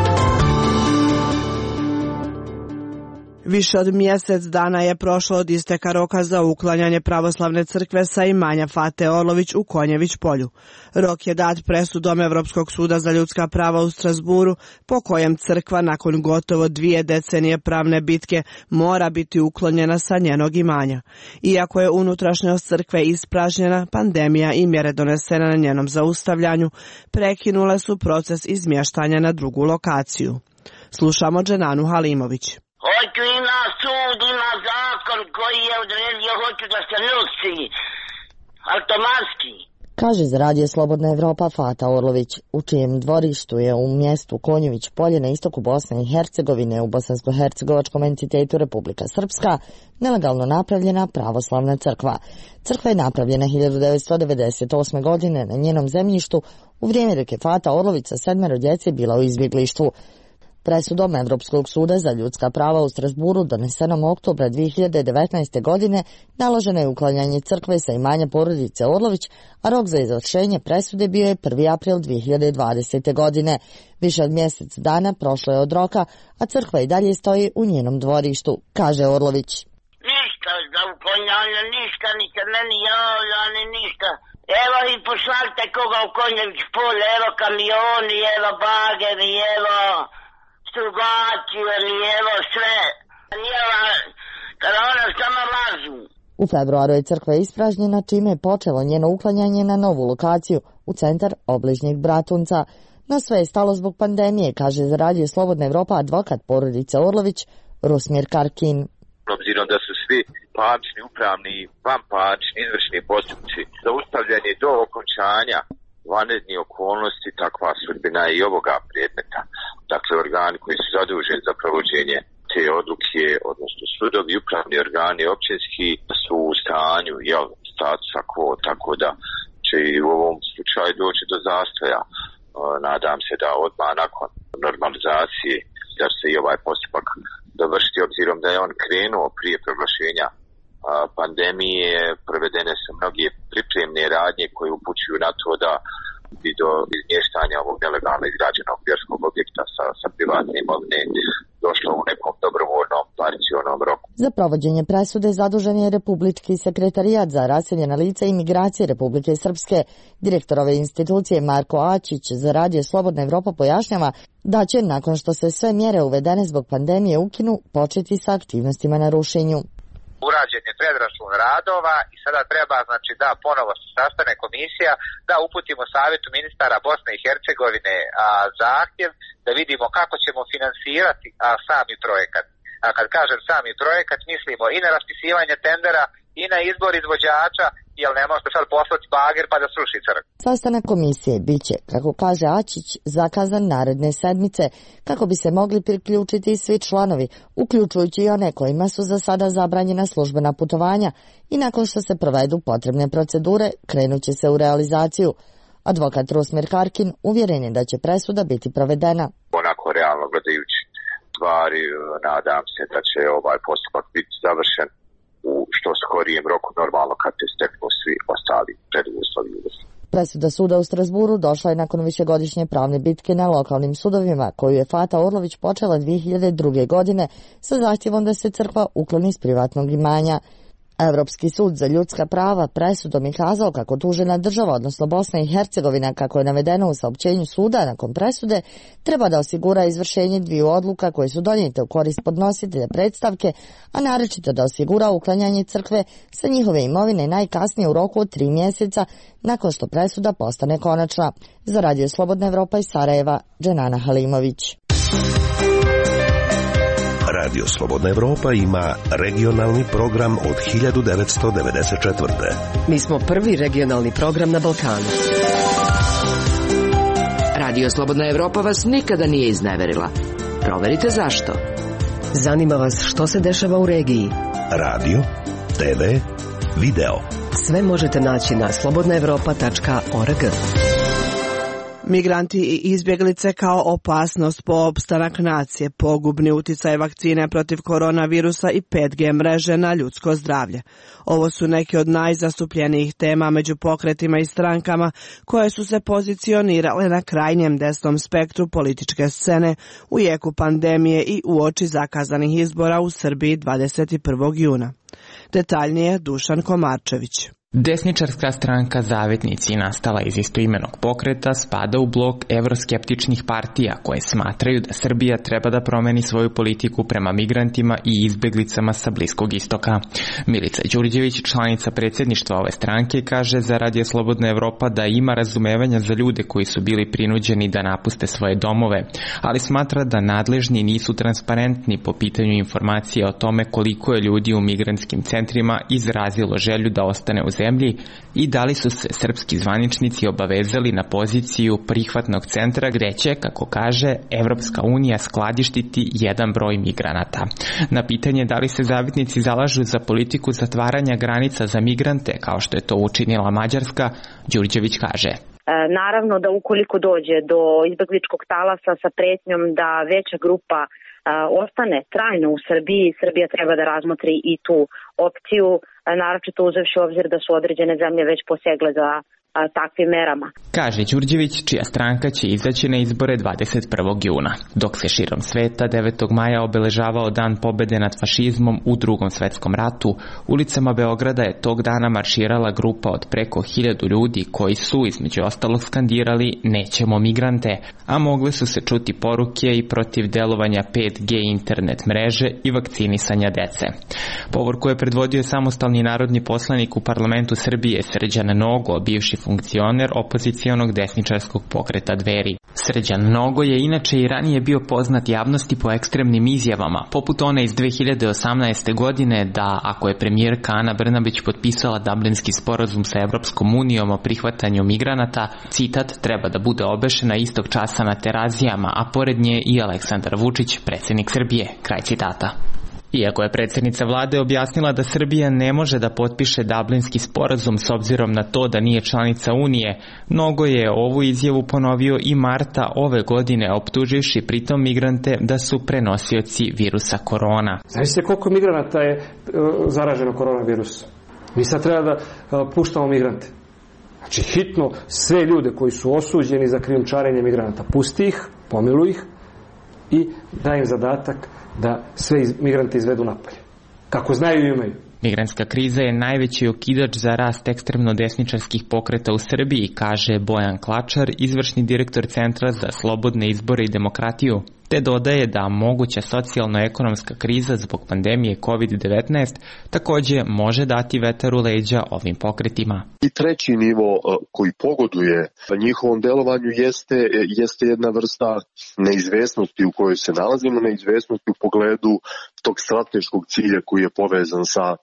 Više od mjesec dana je prošlo od isteka roka za uklanjanje pravoslavne crkve sa imanja Fate Orlović u Konjević polju. Rok je dat presudom Evropskog suda za ljudska prava u Strasburu, po kojem crkva nakon gotovo 2 decenije pravne bitke mora biti uklonjena sa njenog imanja. Iako je unutrašnjost crkve ispražnjena, pandemija i mjere donesene na njenom zaustavljanju prekinule su proces izmještanja na drugu lokaciju. Slušamo Dženanu Halimović. Hoću ima sud, ima zakon koji je odredio, hoću da se nosi automatski. Kaže za Radio Slobodna Evropa Fata Orlović, u čijem dvorištu je u mjestu Konjević polje na istoku Bosne i Hercegovine u bosansko-hercegovačkom entitetu Republika Srpska nelegalno napravljena pravoslavna crkva. Crkva je napravljena 1998. godine na njenom zemljištu u vrijeme dok je Fata Orlović sa 7 djece bila u izbjeglištvu. Presudom Evropskog suda za ljudska prava u Strasburu donesenom oktobra 2019. godine naloženo je uklanjanje crkve sa imanja porodice Orlović, a rok za izvršenje presude bio je 1. april 2020. godine. Više od mjesec dana prošlo je od roka, a crkva i dalje stoji u njenom dvorištu, kaže Orlović. Ništa za uklanjanje, ništa, ni se meni javlja, ni ništa. Evo i pošaljte koga u Konjević polje, evo kamioni, evo bageri, evo strugači, evo sve. Kada ona samo lažu. U februaru je crkva ispražnjena, čime je počelo njeno uklanjanje na novu lokaciju u centar obližnjeg Bratunca. No sve je stalo zbog pandemije, kaže za Radio Slobodna Evropa advokat porodice Orlović Rusmir Karkin. Obzirom da su svi parnični, upravni i vanparnični izvršni postupci zaustavljeni do okončanja vanrednih okolnosti, takva sudbina i ovoga predmeta. Dakle, organi koji su zaduženi za provođenje te odluke, odnosno sudovi, upravni organi, općinski, su u stanju statusa quo, tako da će i u ovom slučaju doći do zastoja. Nadam se da odmah nakon normalizacije da se i ovaj postupak dovršiti, obzirom da je on krenuo prije proglašenja pandemije. Provedene su mnoge pripremne radnje koje upućuju na to da bi do izmještanja ovog nelegalno izgrađenog vjerskog objekta sa privatne imovine došlo u nekom dobrovoljnom paricionom roku. Za provođenje presude zadužen je Republički sekretarijat za raseljena lica i migracije Republike Srpske. Direktor ove institucije Marko Ačić za Radio Slobodna Evropa pojašnjava da će, nakon što se sve mjere uvedene zbog pandemije ukinu, početi sa aktivnostima na rušenju. Urađen je predračun radova i sada treba, da ponovo se sastane komisija, da uputimo Savjetu ministara Bosne i Hercegovine zahtjev da vidimo kako ćemo finansirati sami projekat. A kad kažem sami projekat, mislimo i na raspisivanje tendera, i na izbor izvođača, jer ne možete sad poslati bager pa da sruši crkvu. Sastanak komisije biće, kako kaže Ačić, zakazan naredne sedmice, kako bi se mogli priključiti svi članovi, uključujući i one kojima su za sada zabranjena službena putovanja, i nakon što se provedu potrebne procedure, krenuće se u realizaciju. Advokat Rusmir Karkin uvjeren je da će presuda biti provedena. Onako realno gledajući stvari, nadam se da će ovaj postupak biti završen u što skorijem roku, normalno kad se steknu svi ostali preduslovi. Presuda suda u Strasburu došla je nakon višegodišnje pravne bitke na lokalnim sudovima, koju je Fata Orlović počela 2002. godine sa zahtjevom da se crkva ukloni iz privatnog imanja. Evropski sud za ljudska prava presudom je kazao kako tužena država, odnosno Bosna i Hercegovina, kako je navedeno u saopćenju suda nakon presude, treba da osigura izvršenje dviju odluka koje su donijete u korist podnositelja predstavke, a naročito da osigura uklanjanje crkve sa njihove imovine najkasnije u roku od 3 mjeseca nakon što presuda postane konačna. Za Radio Slobodna Evropa iz Sarajeva, Dženana Halimović. Radio Slobodna Evropa ima regionalni program od 1994. Mi smo prvi regionalni program na Balkanu. Radio Slobodna Evropa vas nikada nije izneverila. Proverite zašto. Zanima vas što se dešava u regiji. Radio, TV, video. Sve možete naći na slobodnaevropa.org. Migranti i izbjeglice kao opasnost po opstanak nacije, pogubni uticaj vakcine protiv koronavirusa i 5G mreže na ljudsko zdravlje. Ovo su neke od najzastupljenijih tema među pokretima i strankama koje su se pozicionirale na krajnjem desnom spektru političke scene u jeku pandemije i uoči zakazanih izbora u Srbiji 21. juna. Detaljnije Dušan Komarčević. Desničarska stranka Zavetnici, nastala iz istoimenog pokreta, spada u blok evroskeptičnih partija koje smatraju da Srbija treba da promeni svoju politiku prema migrantima i izbeglicama sa Bliskog istoka. Milica Đurđević, članica predsjedništva ove stranke, kaže za Radio Slobodna Evropa da ima razumevanja za ljude koji su bili prinuđeni da napuste svoje domove, ali smatra da nadležni nisu transparentni po pitanju informacije o tome koliko je ljudi u migrantskim centrima izrazilo želju da ostane u zemlji i da li su se srpski zvaničnici obavezali na poziciju prihvatnog centra gdje će, kako kaže, Evropska unija skladištiti jedan broj migranata. Na pitanje da li se Zavetnici zalažu za politiku zatvaranja granica za migrante, kao što je to učinila Mađarska, Đurđević kaže. Naravno da ukoliko dođe do izbegličkog talasa sa pretnjom da veća grupa ostane trajno u Srbiji, Srbija treba da razmotri i tu opciju, naročito uzevši u obzir da su određene zemlje već posegle za takvim merama. Kaže Đurđević, čija stranka će izaći na izbore 21. juna. Dok se širom sveta 9. maja obeležavao Dan pobede nad fašizmom u Drugom svetskom ratu, ulicama Beograda je tog dana marširala grupa od preko 1000 ljudi koji su, između ostalog, skandirali "Nećemo migrante", a mogle su se čuti poruke i protiv delovanja 5G internet mreže i vakcinisanja dece. Povorku je predvodio samostalni narodni poslanik u parlamentu Srbije Srđan Nogo, bivši funkcioner opozicionog desničarskog pokreta Dveri. Srđan Nogo je inače i ranije bio poznat javnosti po ekstremnim izjavama, poput one iz 2018. godine da ako je premijerka Ana Brnabić potpisala Dublinski sporazum sa Evropskom unijom o prihvatanju migranata, citat, treba da bude obešena istog časa na Terazijama, a pored nje i Aleksandar Vučić, predsjednik Srbije, kraj citata. Iako je predsjednica vlade objasnila da Srbija ne može da potpiše Dublinski sporazum s obzirom na to da nije članica Unije, Nogo je ovu izjavu ponovio i marta ove godine, optuživši pritom migrante da su prenosioci virusa korona. Znaš koliko migranata je zaraženo koronavirusom? Mi sad treba da puštamo migrante. Znači hitno sve ljude koji su osuđeni za krijumčarenje migranata, pusti ih, pomiluj ih i daj im zadatak da sve migrante izvedu napolje. Kako znaju i imaju. Migrantska kriza je najveći okidač za rast ekstremno desničarskih pokreta u Srbiji, kaže Bojan Klačar, izvršni direktor Centra za slobodne izbore i demokratiju, te dodaje da moguća socijalno-ekonomska kriza zbog pandemije COVID-19 također može dati vetar u leđa ovim pokretima. I treći nivo koji pogoduje njihovom delovanju jeste jedna vrsta neizvesnosti u kojoj se nalazimo, neizvesnosti u pogledu tog strateškog cilja koji je povezan sa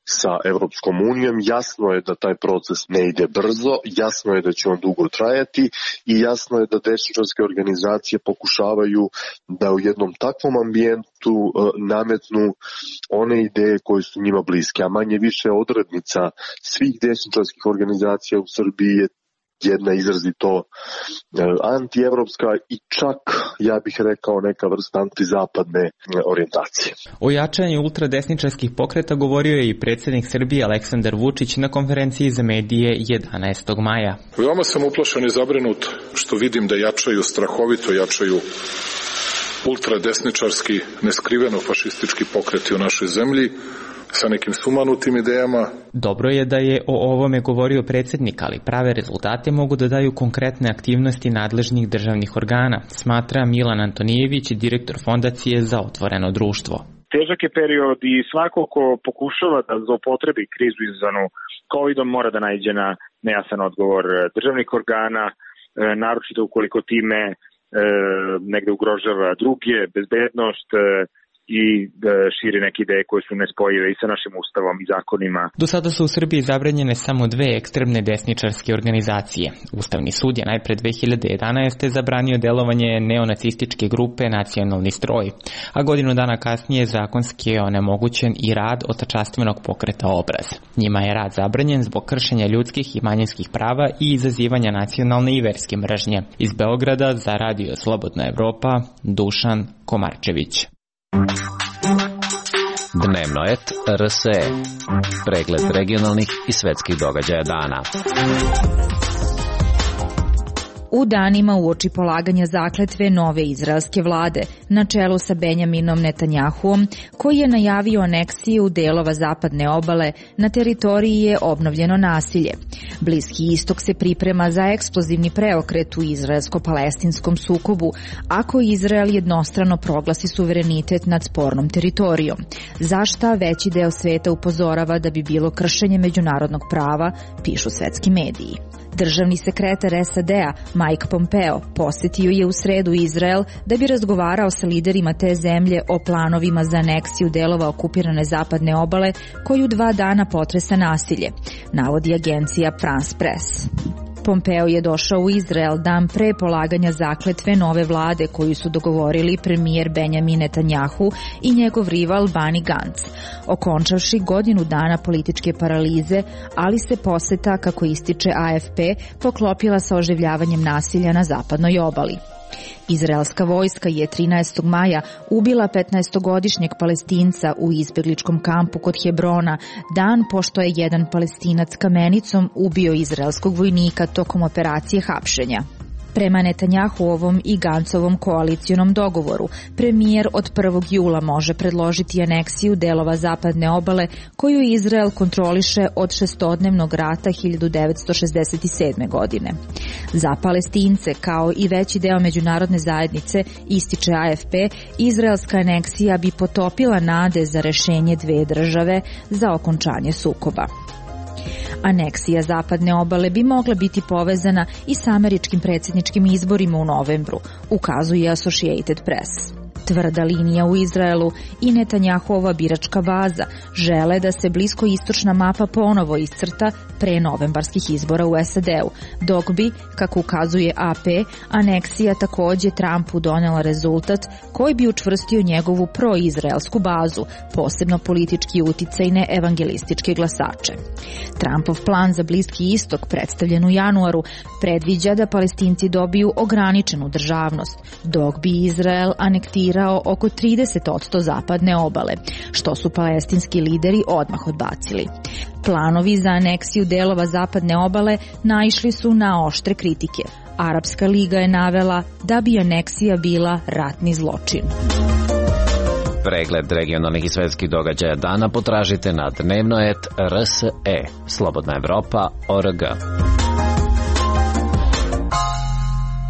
sa Evropskom unijom. Jasno je da taj proces ne ide brzo, jasno je da će on dugo trajati i jasno je da desničarske organizacije pokušavaju da u jednom takvom ambijentu nametnu one ideje koje su njima bliske, a manje više odrednica svih desničarskih organizacija u Srbiji je jedna izrazito antievropska i čak, ja bih rekao, neka vrsta antizapadne orijentacije. O jačanju ultradesničarskih pokreta govorio je i predsjednik Srbije Aleksandar Vučić na konferenciji za medije 11. maja. Veoma sam uplašen i zabrinut što vidim da jačaju, strahovito jačaju ultradesničarski, neskriveno fašistički pokreti u našoj zemlji, sa nekim sumanutim idejama. Dobro je da je o ovome govorio predsjednik, ali prave rezultate mogu da daju konkretne aktivnosti nadležnih državnih organa, smatra Milan Antonijević, direktor Fondacije za otvoreno društvo. Težak je period i svako ko pokušava da zloupotrebi krizu izazvanu COVID-om mora da naiđe na nejasan odgovor državnih organa, naročito ukoliko time negde ugrožava druge, bezbednost i širi neke ideje koje su nespojive i sa našim ustavom i zakonima. Do sada su u Srbiji zabranjene samo 2 ekstremne desničarske organizacije. Ustavni sud je najpre 2011. zabranio delovanje neonacističke grupe Nacionalni stroj, a godinu dana kasnije zakonski je onemogućen i rad otačastvenog pokreta Obraz. Njima je rad zabranjen zbog kršenja ljudskih i manjinskih prava i izazivanja nacionalne i verske mržnje. Iz Beograda za Radio Slobodna Evropa, Dušan Komarčević. Dnevno et RSE. Pregled regionalnih i svetskih događaja dana. U danima uoči polaganja zakletve nove izraelske vlade, na čelu sa Benjaminom Netanjahuom, koji je najavio aneksiju delova zapadne obale, na teritoriji je obnovljeno nasilje. Bliski istok se priprema za eksplozivni preokret u izraelsko-palestinskom sukobu, ako Izrael jednostrano proglasi suverenitet nad spornom teritorijom. Za šta veći deo sveta upozorava da bi bilo kršenje međunarodnog prava, pišu svetski mediji. Državni sekretar SAD-a Mike Pompeo posjetio je u sredu Izrael da bi razgovarao sa liderima te zemlje o planovima za aneksiju delova okupirane zapadne obale koju 2 dana potresa nasilje, navodi agencija France Press. Pompeo je došao u Izrael dan pre polaganja zakletve nove vlade koju su dogovorili premijer Benjamin Netanjahu i njegov rival Benny Gantz, okončavši godinu dana političke paralize, ali se poseta, kako ističe AFP, poklopila sa oživljavanjem nasilja na zapadnoj obali. Izraelska vojska je 13. maja ubila 15-godišnjeg Palestinca u izbjegličkom kampu kod Hebrona, dan pošto je jedan Palestinac kamenicom ubio izraelskog vojnika tokom operacije hapšenja. Prema Netanjahuovom i Gancovom koalicijonom dogovoru, premijer od 1. jula može predložiti aneksiju delova zapadne obale koju Izrael kontroliše od šestodnevnog rata 1967. godine. Za Palestince, kao i veći deo međunarodne zajednice, ističe AFP, izraelska aneksija bi potopila nade za rešenje 2 države za okončanje sukoba. Aneksija zapadne obale bi mogla biti povezana i s američkim predsjedničkim izborima u novembru, ukazuje Associated Press. Tvrda linija u Izraelu i Netanjahova biračka baza žele da se bliskoistočna mapa ponovo iscrta pre novembarskih izbora u SAD-u, dok bi, kako ukazuje AP, aneksija takođe Trumpu donela rezultat koji bi učvrstio njegovu proizraelsku bazu, posebno politički uticajne evangelističke glasače. Trumpov plan za Bliski istok, predstavljen u januaru, predviđa da Palestinci dobiju ograničenu državnost, dok bi Izrael anektirao oko 30% zapadne obale, što su palestinski lideri odmah odbacili. Planovi za aneksiju delova zapadne obale naišli su na oštre kritike. Arapska liga je navela da bi aneksija bila ratni zločin. Pregled regionalnih i svetskih događaja dana potražite na dnevnoet.rse. Slobodna Evropa.org.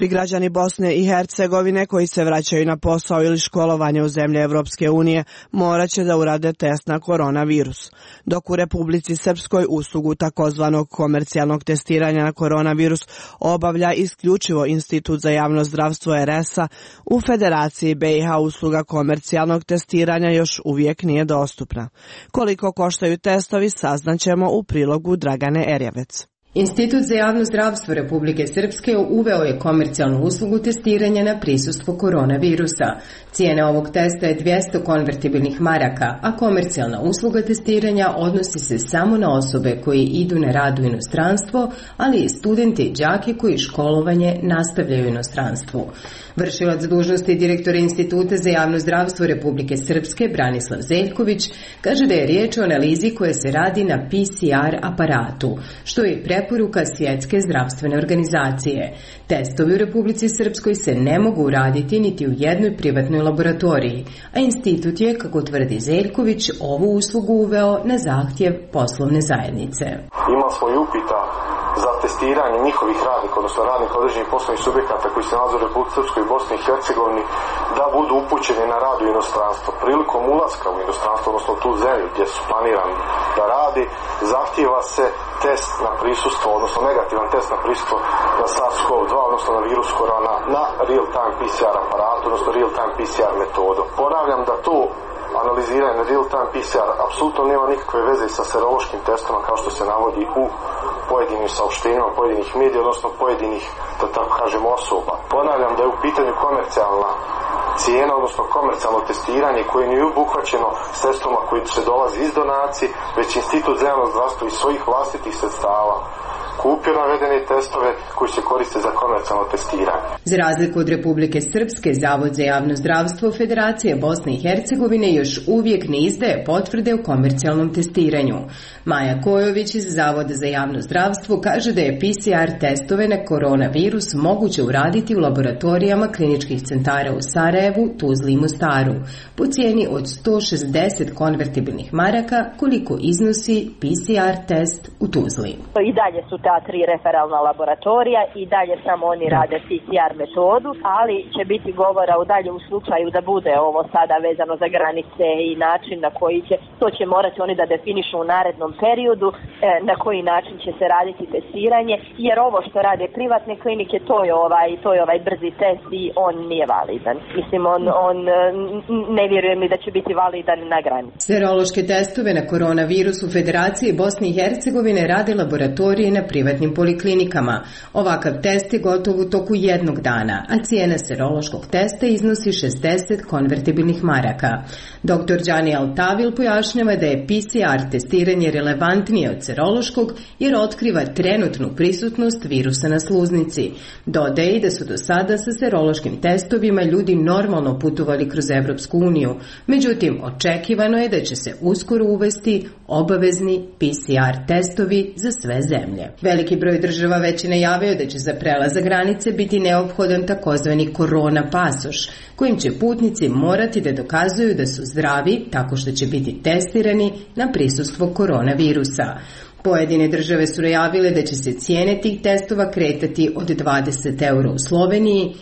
Svi građani Bosne i Hercegovine koji se vraćaju na posao ili školovanje u zemlje Evropske unije morat će da urade test na koronavirus. Dok u Republici Srpskoj uslugu takozvanog komercijalnog testiranja na koronavirus obavlja isključivo Institut za javno zdravstvo RS-a, u Federaciji BiH usluga komercijalnog testiranja još uvijek nije dostupna. Koliko koštaju testovi saznaćemo u prilogu Dragane Erjavec. Institut za javno zdravstvo Republike Srpske uveo je komercijalnu uslugu testiranja na prisustvo koronavirusa. Cijena ovog testa je 200 konvertibilnih maraka, a komercijalna usluga testiranja odnosi se samo na osobe koji idu na rad u inostranstvo, ali i studente i đake koji školovanje nastavljaju u inostranstvu. Vršilac dužnosti direktora Instituta za javno zdravstvo Republike Srpske Branislav Zeljković kaže da je riječ o analizi koja se radi na PCR aparatu, što je preporuka Svjetske zdravstvene organizacije. Testovi u Republici Srpskoj se ne mogu uraditi niti u jednoj privatnoj laboratoriji, a institut je, kako tvrdi Zeljković, ovu uslugu uveo na zahtjev poslovne zajednice. Imali smo i upita za testiranje njihovih radnika, odnosno radnika određenih poslovnih subjekata koji se nalaze u Republici Srpskoj i Bosni i Hercegovini, da budu upućeni na rad u inostranstvo. Prilikom ulaska u inostranstvo, odnosno tu zemlju gdje su planirani da radi, zahtijeva se test na prisustvo, odnosno negativan test na prisustvo na SARS-CoV-2, odnosno na virus korona, na real-time PCR aparatu, odnosno real-time PCR metodu. Ponavljam da to analiziranje na real-time PCR apsolutno nema nikakve veze sa serološkim testom, kao što se navodi u pojedinim saopštenjima pojedinih medija, odnosno pojedinih, da tako kažemo, osoba. Ponavljam da je u pitanju komercijalna cijena, odnosno komercijalno testiranje koje nije obuhvaćeno sredstvima koji se dolazi iz donacije, već Institut za javno zdravstvo iz svojih vlastitih sredstava kupio navedene testove koji se koriste za komercijalno testiranje. Za razliku od Republike Srpske, Zavod za javno zdravstvo Federacije Bosne i Hercegovine još uvijek ne izdaje potvrde o komercijalnom testiranju. Maja Kojović iz Zavoda za javno zdravstvo kaže da je PCR testove na koronavirus moguće uraditi u laboratorijama kliničkih centara u Sarajevu, Tuzli i Mostaru po cijeni od 160 konvertibilnih maraka, koliko iznosi PCR test u Tuzli. I dalje su ta 3 referalna laboratorija i dalje samo oni rade PCR metodu, ali će biti govora u dalje u slučaju da bude ovo sada vezano za granice i način na koji će, to će morati oni da definišu u narednom periodu, na koji način će se raditi testiranje, jer ovo što rade privatne klinike, to je ovaj brzi test i on nije validan. Mislim, on ne vjerujem ni da će biti validan na granici. Serološke testove na koronavirus u Federaciji Bosne i Hercegovine rade laboratorije na privatnim poliklinikama. Ovakav test je gotov u toku jednog dana, a cijena serološkog testa iznosi 60 konvertibilnih maraka. Dr. Đani Altavil pojašnjava da je PCR testiranje relevantnije od serološkog jer otkriva trenutnu prisutnost virusa na sluznici. Dodaje da su do sada sa serološkim testovima ljudi normalno putovali kroz Evropsku uniju. Međutim, očekivano je da će se uskoro uvesti obavezni PCR testovi za sve zemlje. Veliki broj država već je najavio da će za prelazak granice biti neophodan takozvani korona pasoš, kojim će putnici morati da dokazuju da su zdravi tako što će biti testirani na prisustvo koronavirusa. Pojedine države su najavile da će se cijene tih testova kretati od 20 eura u Sloveniji,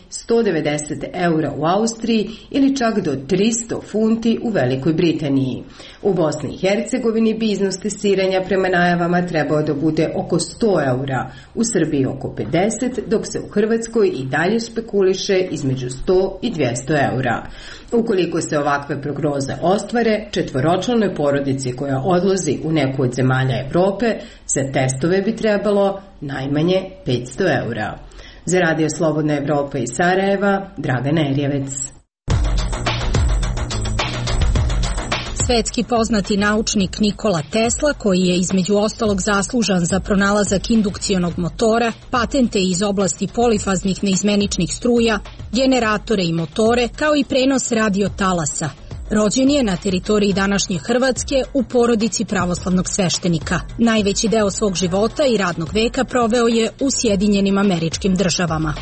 190 eura u Austriji ili čak do 300 funti u Velikoj Britaniji. U Bosni i Hercegovini bi iznos testiranja prema najavama trebao da bude oko 100 eura, u Srbiji oko 50, dok se u Hrvatskoj i dalje špekuliše između 100 i 200 eura. Ukoliko se ovakve prognoze ostvare, četvoročlanoj porodici koja odlazi u neku od zemalja Evrope, za testove bi trebalo najmanje 500 eura. Za Radio Slobodna Evropa iz Sarajeva, Dragana Erjavec. Svetski poznati naučnik Nikola Tesla, koji je između ostalog zaslužan za pronalazak indukcionog motora, patente iz oblasti polifaznih neizmeničnih struja, generatore i motore, kao i prenos radiotalasa, rođen je na teritoriji današnje Hrvatske u porodici pravoslavnog sveštenika. Najveći deo svog života i radnog veka proveo je u Sjedinjenim Američkim Državama.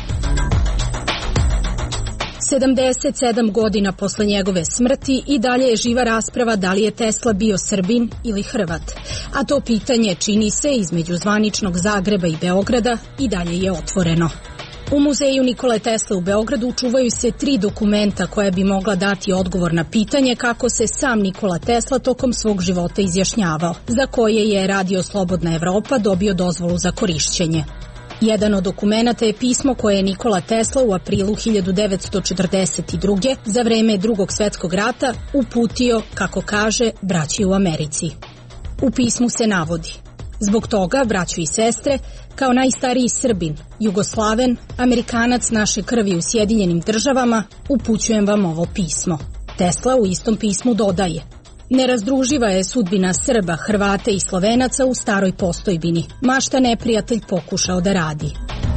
77 godina posle njegove smrti i dalje je živa rasprava da li je Tesla bio Srbin ili Hrvat. A to pitanje, čini se, između zvaničnog Zagreba i Beograda i dalje je otvoreno. U muzeju Nikole Tesle u Beogradu čuvaju se 3 dokumenta koja bi mogla dati odgovor na pitanje kako se sam Nikola Tesla tokom svog života izjašnjavao, za koje je Radio Slobodna Evropa dobio dozvolu za korišćenje. Jedan od dokumenata je pismo koje je Nikola Tesla u aprilu 1942. za vreme Drugog svetskog rata uputio, kako kaže, braći u Americi. U pismu se navodi: zbog toga, braćo i sestre, kao najstariji Srbin, Jugoslaven, Amerikanac naše krvi u Sjedinjenim državama, upućujem vam ovo pismo. Tesla u istom pismu dodaje: nerazdruživa je sudbina Srba, Hrvata i Slovenaca u staroj postojbini, ma šta neprijatelj pokušao da radi.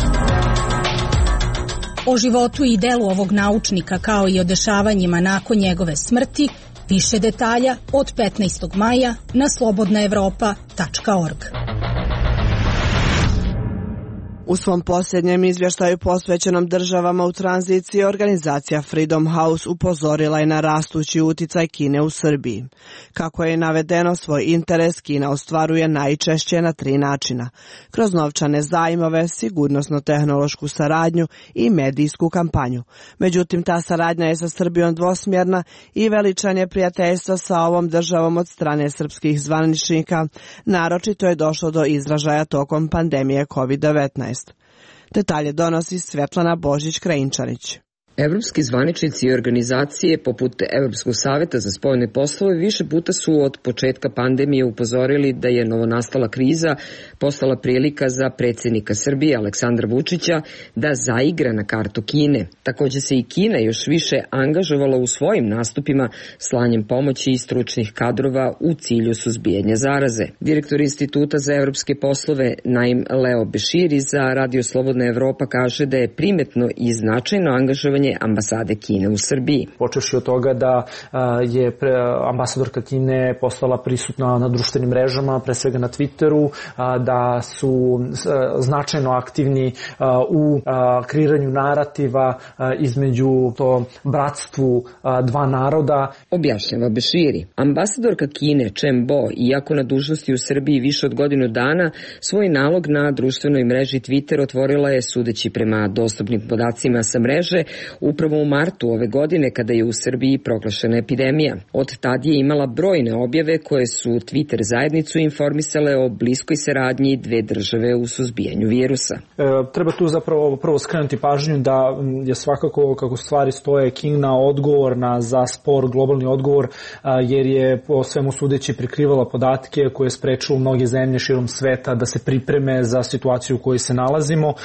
O životu i delu ovog naučnika, kao i o dešavanjima nakon njegove smrti, više detalja od 15. maja na slobodnaevropa.org. U svom posljednjem izvještaju posvećenom državama u tranziciji, organizacija Freedom House upozorila je na rastući uticaj Kine u Srbiji. Kako je navedeno, svoj interes Kina ostvaruje najčešće na 3 načina: kroz novčane zajmove, sigurnosno-tehnološku saradnju i medijsku kampanju. Međutim, ta saradnja je sa Srbijom dvosmjerna i veličanje prijateljstva sa ovom državom od strane srpskih zvaničnika naročito je došlo do izražaja tokom pandemije COVID-19. Detalje donosi Svetlana Božić-Krajinčanić. Evropski zvaničnici i organizacije poput Evropskog saveta za spoljne poslove više puta su od početka pandemije upozorili da je novonastala kriza postala prilika za predsjednika Srbije Aleksandra Vučića da zaigra na kartu Kine. Također se i Kina još više angažovala u svojim nastupima slanjem pomoći i stručnih kadrova u cilju suzbijanja zaraze. Direktor Instituta za evropske poslove Naim Leo Beširi za Radio Slobodna Evropa kaže da je primetno i značajno angažovanje ambasade Kine u Srbiji. Počevši od toga da je ambasadorka Kine postala prisutna na društvenim mrežama, pre svega na Twitteru, da su značajno aktivni u kreiranju narativa između to bratstvu dva naroda. Objašnjava Beširi. Ambasadorka Kine Chen Bo, iako na dužnosti u Srbiji više od godinu dana, svoj nalog na društvenoj mreži Twitter otvorila je, sudeći prema dostupnim podacima sa mreže, upravo u martu ove godine kada je u Srbiji proglašena epidemija. Od tad je imala brojne objave koje su Twitter zajednicu informisale o bliskoj saradnji dve države u suzbijanju virusa. Treba tu zapravo prvo skrenuti pažnju da je svakako, kako stvari stoje, Kina odgovorna za spor globalni odgovor, jer je po svemu sudeći prikrivala podatke koje je sprečilo mnoge zemlje širom sveta da se pripreme za situaciju u kojoj se nalazimo,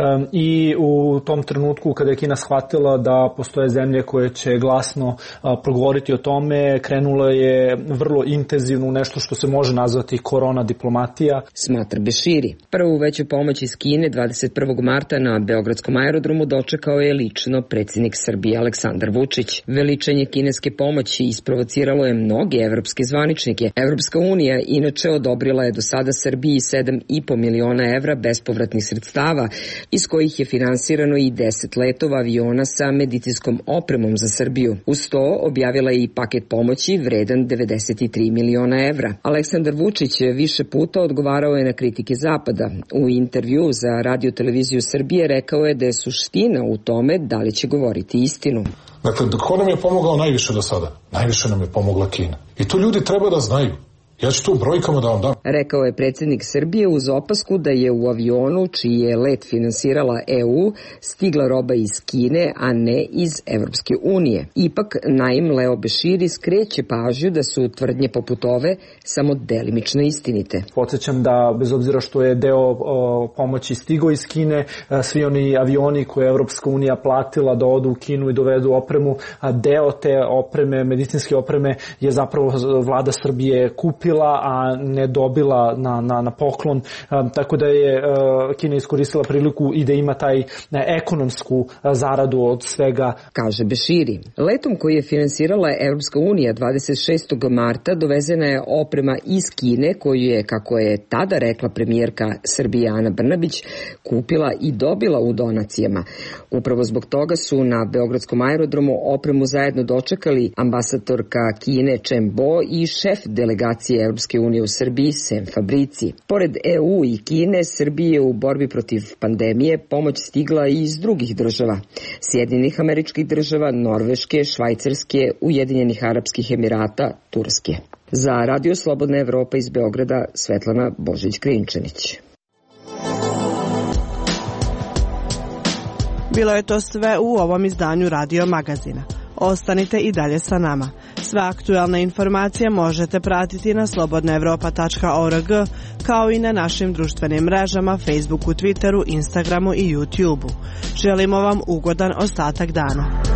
i u tom trenutku kada je Kina shvatila da postoje zemlje koje će glasno progovoriti o tome, krenula je vrlo intenzivno nešto što se može nazvati korona diplomatija. Smatra Beširi. Prvu veću pomoć iz Kine 21. marta na Beogradskom aerodromu dočekao je lično predsjednik Srbije Aleksandar Vučić. Veličanje kineske pomoći isprovociralo je mnoge evropske zvaničnike. Evropska unija inače odobrila je do sada Srbiji 7,5 miliona evra bespovratnih sredstava, iz kojih je finansirano i 10 letova aviona sa medicinskom opremom za Srbiju. Uz to objavila je i paket pomoći vredan 93 miliona evra. Aleksandar Vučić više puta odgovarao je na kritike Zapada. U intervju za Radio televiziju Srbije rekao je da je suština u tome da li će govoriti istinu. Dakle, ko nam je pomogao najviše do sada? Najviše nam je pomogla Kina. I to ljudi treba da znaju. Ja ću tu brojkama da vam dam. Rekao je predsjednik Srbije uz opasku da je u avionu, čiji je let finansirala EU, stigla roba iz Kine, a ne iz Evropske unije. Ipak, Naim Leo Beširi skreće pažnju da su tvrdnje poput ove samo delimično istinite. Podsjećam da, bez obzira što je deo pomoći stigao iz Kine, svi oni avioni koje je Evropska unija platila da odu u Kinu i dovedu opremu, a deo te opreme, medicinske opreme, je zapravo vlada Srbije kupila, a ne dobila na poklon, tako da je Kina iskoristila priliku i da ima taj ekonomsku zaradu od svega. Kaže Beširi. Letom koji je finansirala Evropska unija 26. marta dovezena je oprema iz Kine koju je, kako je tada rekla premijerka Srbije Ana Brnabić, kupila i dobila u donacijama. Upravo zbog toga su na Beogradskom aerodromu opremu zajedno dočekali ambasadorka Kine Chen Bo i šef delegacije delegacije Europske unije u Srbiji Sem Fabrici. Pored EU i Kine, Srbiji je u borbi protiv pandemije pomoć stigla i iz drugih država. Sjedinjenih Američkih Država, Norveške, Švajcarske, Ujedinjenih Arapskih Emirata, Turske. Za Radio Slobodna Evropa iz Beograda, Svetlana Božić-Krinčanić. Bilo je to sve u ovom izdanju Radio Magazina. Ostanite i dalje sa nama. Sve aktuelne informacije možete pratiti na slobodnaevropa.org, kao i na našim društvenim mrežama, Facebooku, Twitteru, Instagramu i YouTubeu. Želimo vam ugodan ostatak dana.